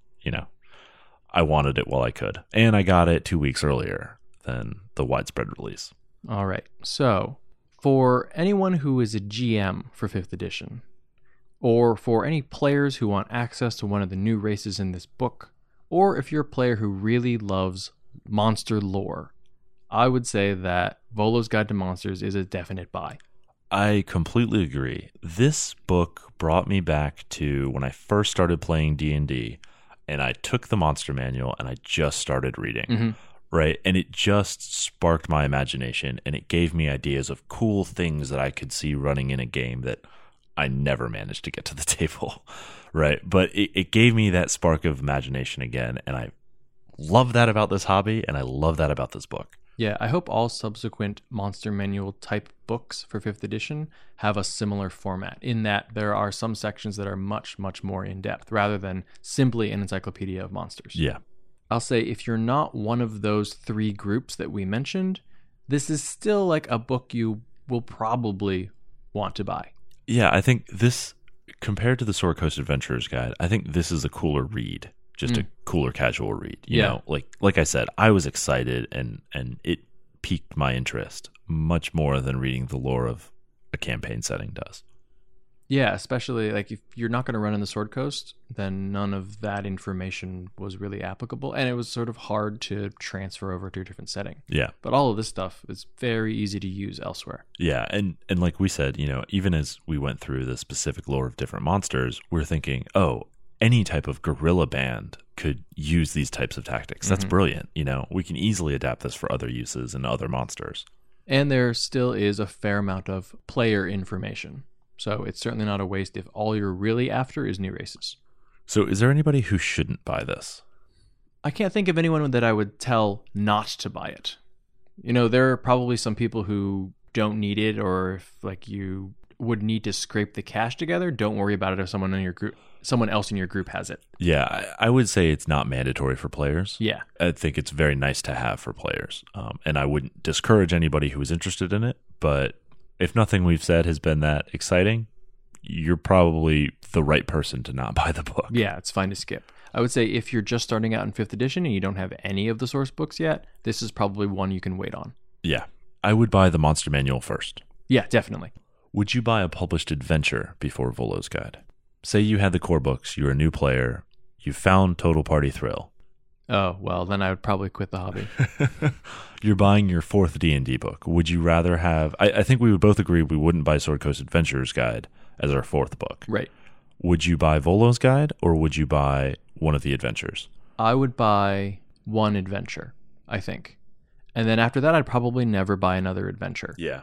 I wanted it while I could. And I got it 2 weeks earlier than the widespread release. All right. So, for anyone who is a GM for 5th edition, or for any players who want access to one of the new races in this book, or if you're a player who really loves monster lore, I would say that Volo's Guide to Monsters is a definite buy. I completely agree. This book brought me back to when I first started playing D&D, and I took the monster manual and I just started reading, right? And it just sparked my imagination, and it gave me ideas of cool things that I could see running in a game that I never managed to get to the table, right? But it gave me that spark of imagination again, and I love that about this hobby, and I love that about this book. Yeah, I hope all subsequent Monster Manual type books for 5th edition have a similar format, in that there are some sections that are much, much more in-depth, rather than simply an encyclopedia of monsters. Yeah. I'll say, if you're not one of those 3 groups that we mentioned, this is still like a book you will probably want to buy. Yeah, I think this, compared to the Sword Coast Adventurer's Guide, I think this is a cooler read. Just a cooler casual read. You know, like I said, I was excited, and it piqued my interest much more than reading the lore of a campaign setting does. Yeah, especially like if you're not going to run in the Sword Coast, then none of that information was really applicable, and it was sort of hard to transfer over to a different setting. Yeah. But all of this stuff is very easy to use elsewhere. Yeah, and like we said, even as we went through the specific lore of different monsters, we're thinking, any type of guerrilla band could use these types of tactics. That's brilliant. We can easily adapt this for other uses and other monsters. And there still is a fair amount of player information. So it's certainly not a waste if all you're really after is new races. So is there anybody who shouldn't buy this? I can't think of anyone that I would tell not to buy it. There are probably some people who don't need it, or if you would need to scrape the cash together, don't worry about it if someone else in your group has it. Yeah, I would say it's not mandatory for players. Yeah. I think it's very nice to have for players. And I wouldn't discourage anybody who is interested in it, but if nothing we've said has been that exciting, you're probably the right person to not buy the book. Yeah, it's fine to skip. I would say if you're just starting out in 5th edition and you don't have any of the source books yet, this is probably one you can wait on. Yeah. I would buy the Monster Manual first. Yeah, definitely. Would you buy a published adventure before Volo's Guide? Say you had the core books, you're a new player, you found Total Party Thrill. Oh, well, then I would probably quit the hobby. You're buying your 4th D&D book. Would you rather have... I think we would both agree we wouldn't buy Sword Coast Adventurer's Guide as our 4th book. Right. Would you buy Volo's Guide, or would you buy one of the adventures? I would buy one adventure, I think. And then after that, I'd probably never buy another adventure. Yeah.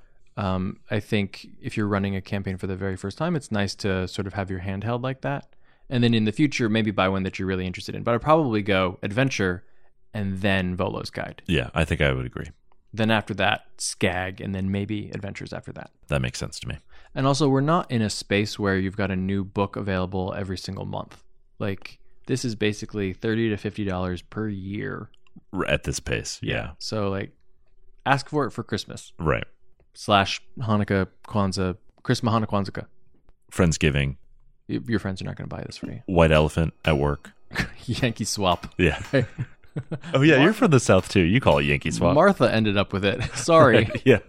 I think if you're running a campaign for the very first time, it's nice to sort of have your hand held like that. And then in the future, maybe buy one that you're really interested in. But I'd probably go adventure and then Volo's Guide. Yeah, I think I would agree. Then after that, Skag, and then maybe adventures after that. That makes sense to me. And also, we're not in a space where you've got a new book available every single month. This is basically $30 to $50 per year. At this pace, yeah. So, ask for it for Christmas. Right. / Hanukkah, Kwanzaa, Christmas, Hanukkah, Kwanzaa. Friendsgiving. Your friends are not going to buy this for you. White elephant at work. Yankee swap. Yeah. Oh, yeah, you're from the South, too. You call it Yankee Swap. Martha ended up with it. Sorry. Yeah.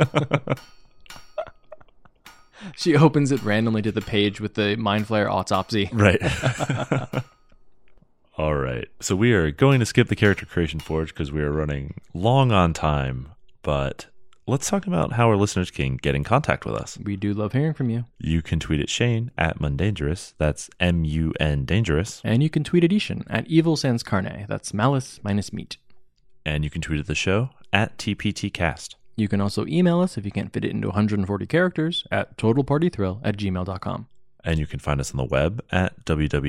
She opens it randomly to the page with the Mind Flayer autopsy. Right. All right. So we are going to skip the Character Creation Forge because we are running long on time. But let's talk about how our listeners can get in contact with us. We do love hearing from you. You can tweet at Shane at Mundangerous. That's MUN Dangerous. And you can tweet at Ishan at Evil Sans Carne. That's malice minus meat. And you can tweet at the show at TPTcast. You can also email us if you can't fit it into 140 characters at totalpartythrill@gmail.com. And you can find us on the web at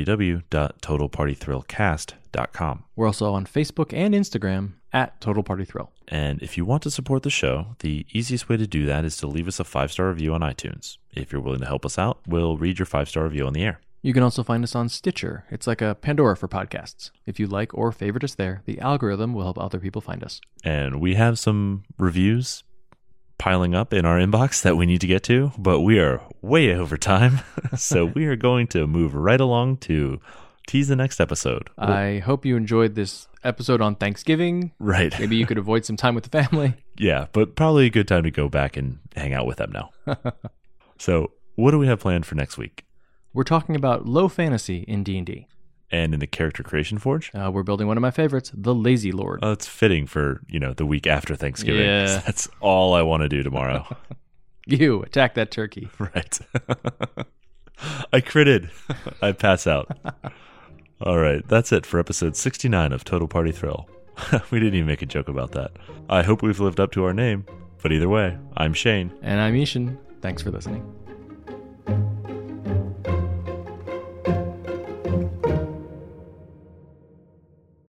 www.totalpartythrillcast.com. We're also on Facebook and Instagram at Total Party Thrill. And if you want to support the show, the easiest way to do that is to leave us a 5-star review on iTunes. If you're willing to help us out, we'll read your 5-star review on the air. You can also find us on Stitcher. It's like a Pandora for podcasts. If you like or favorite us there, the algorithm will help other people find us. And we have some reviews piling up in our inbox that we need to get to, but we are way over time. So we are going to move right along to tease the next episode. I hope you enjoyed this episode on Thanksgiving. Right. Maybe you could avoid some time with the family. Yeah, but probably a good time to go back and hang out with them now. So what do we have planned for next week? We're talking about low fantasy in D&D. And in the Character Creation Forge? We're building one of my favorites, the Lazy Lord. It's fitting for, the week after Thanksgiving. Yeah. That's all I want to do tomorrow. You, attack that turkey. Right. I critted. I pass out. All right, that's it for episode 69 of Total Party Thrill. We didn't even make a joke about that. I hope we've lived up to our name. But either way, I'm Shane. And I'm Ishan. Thanks for listening.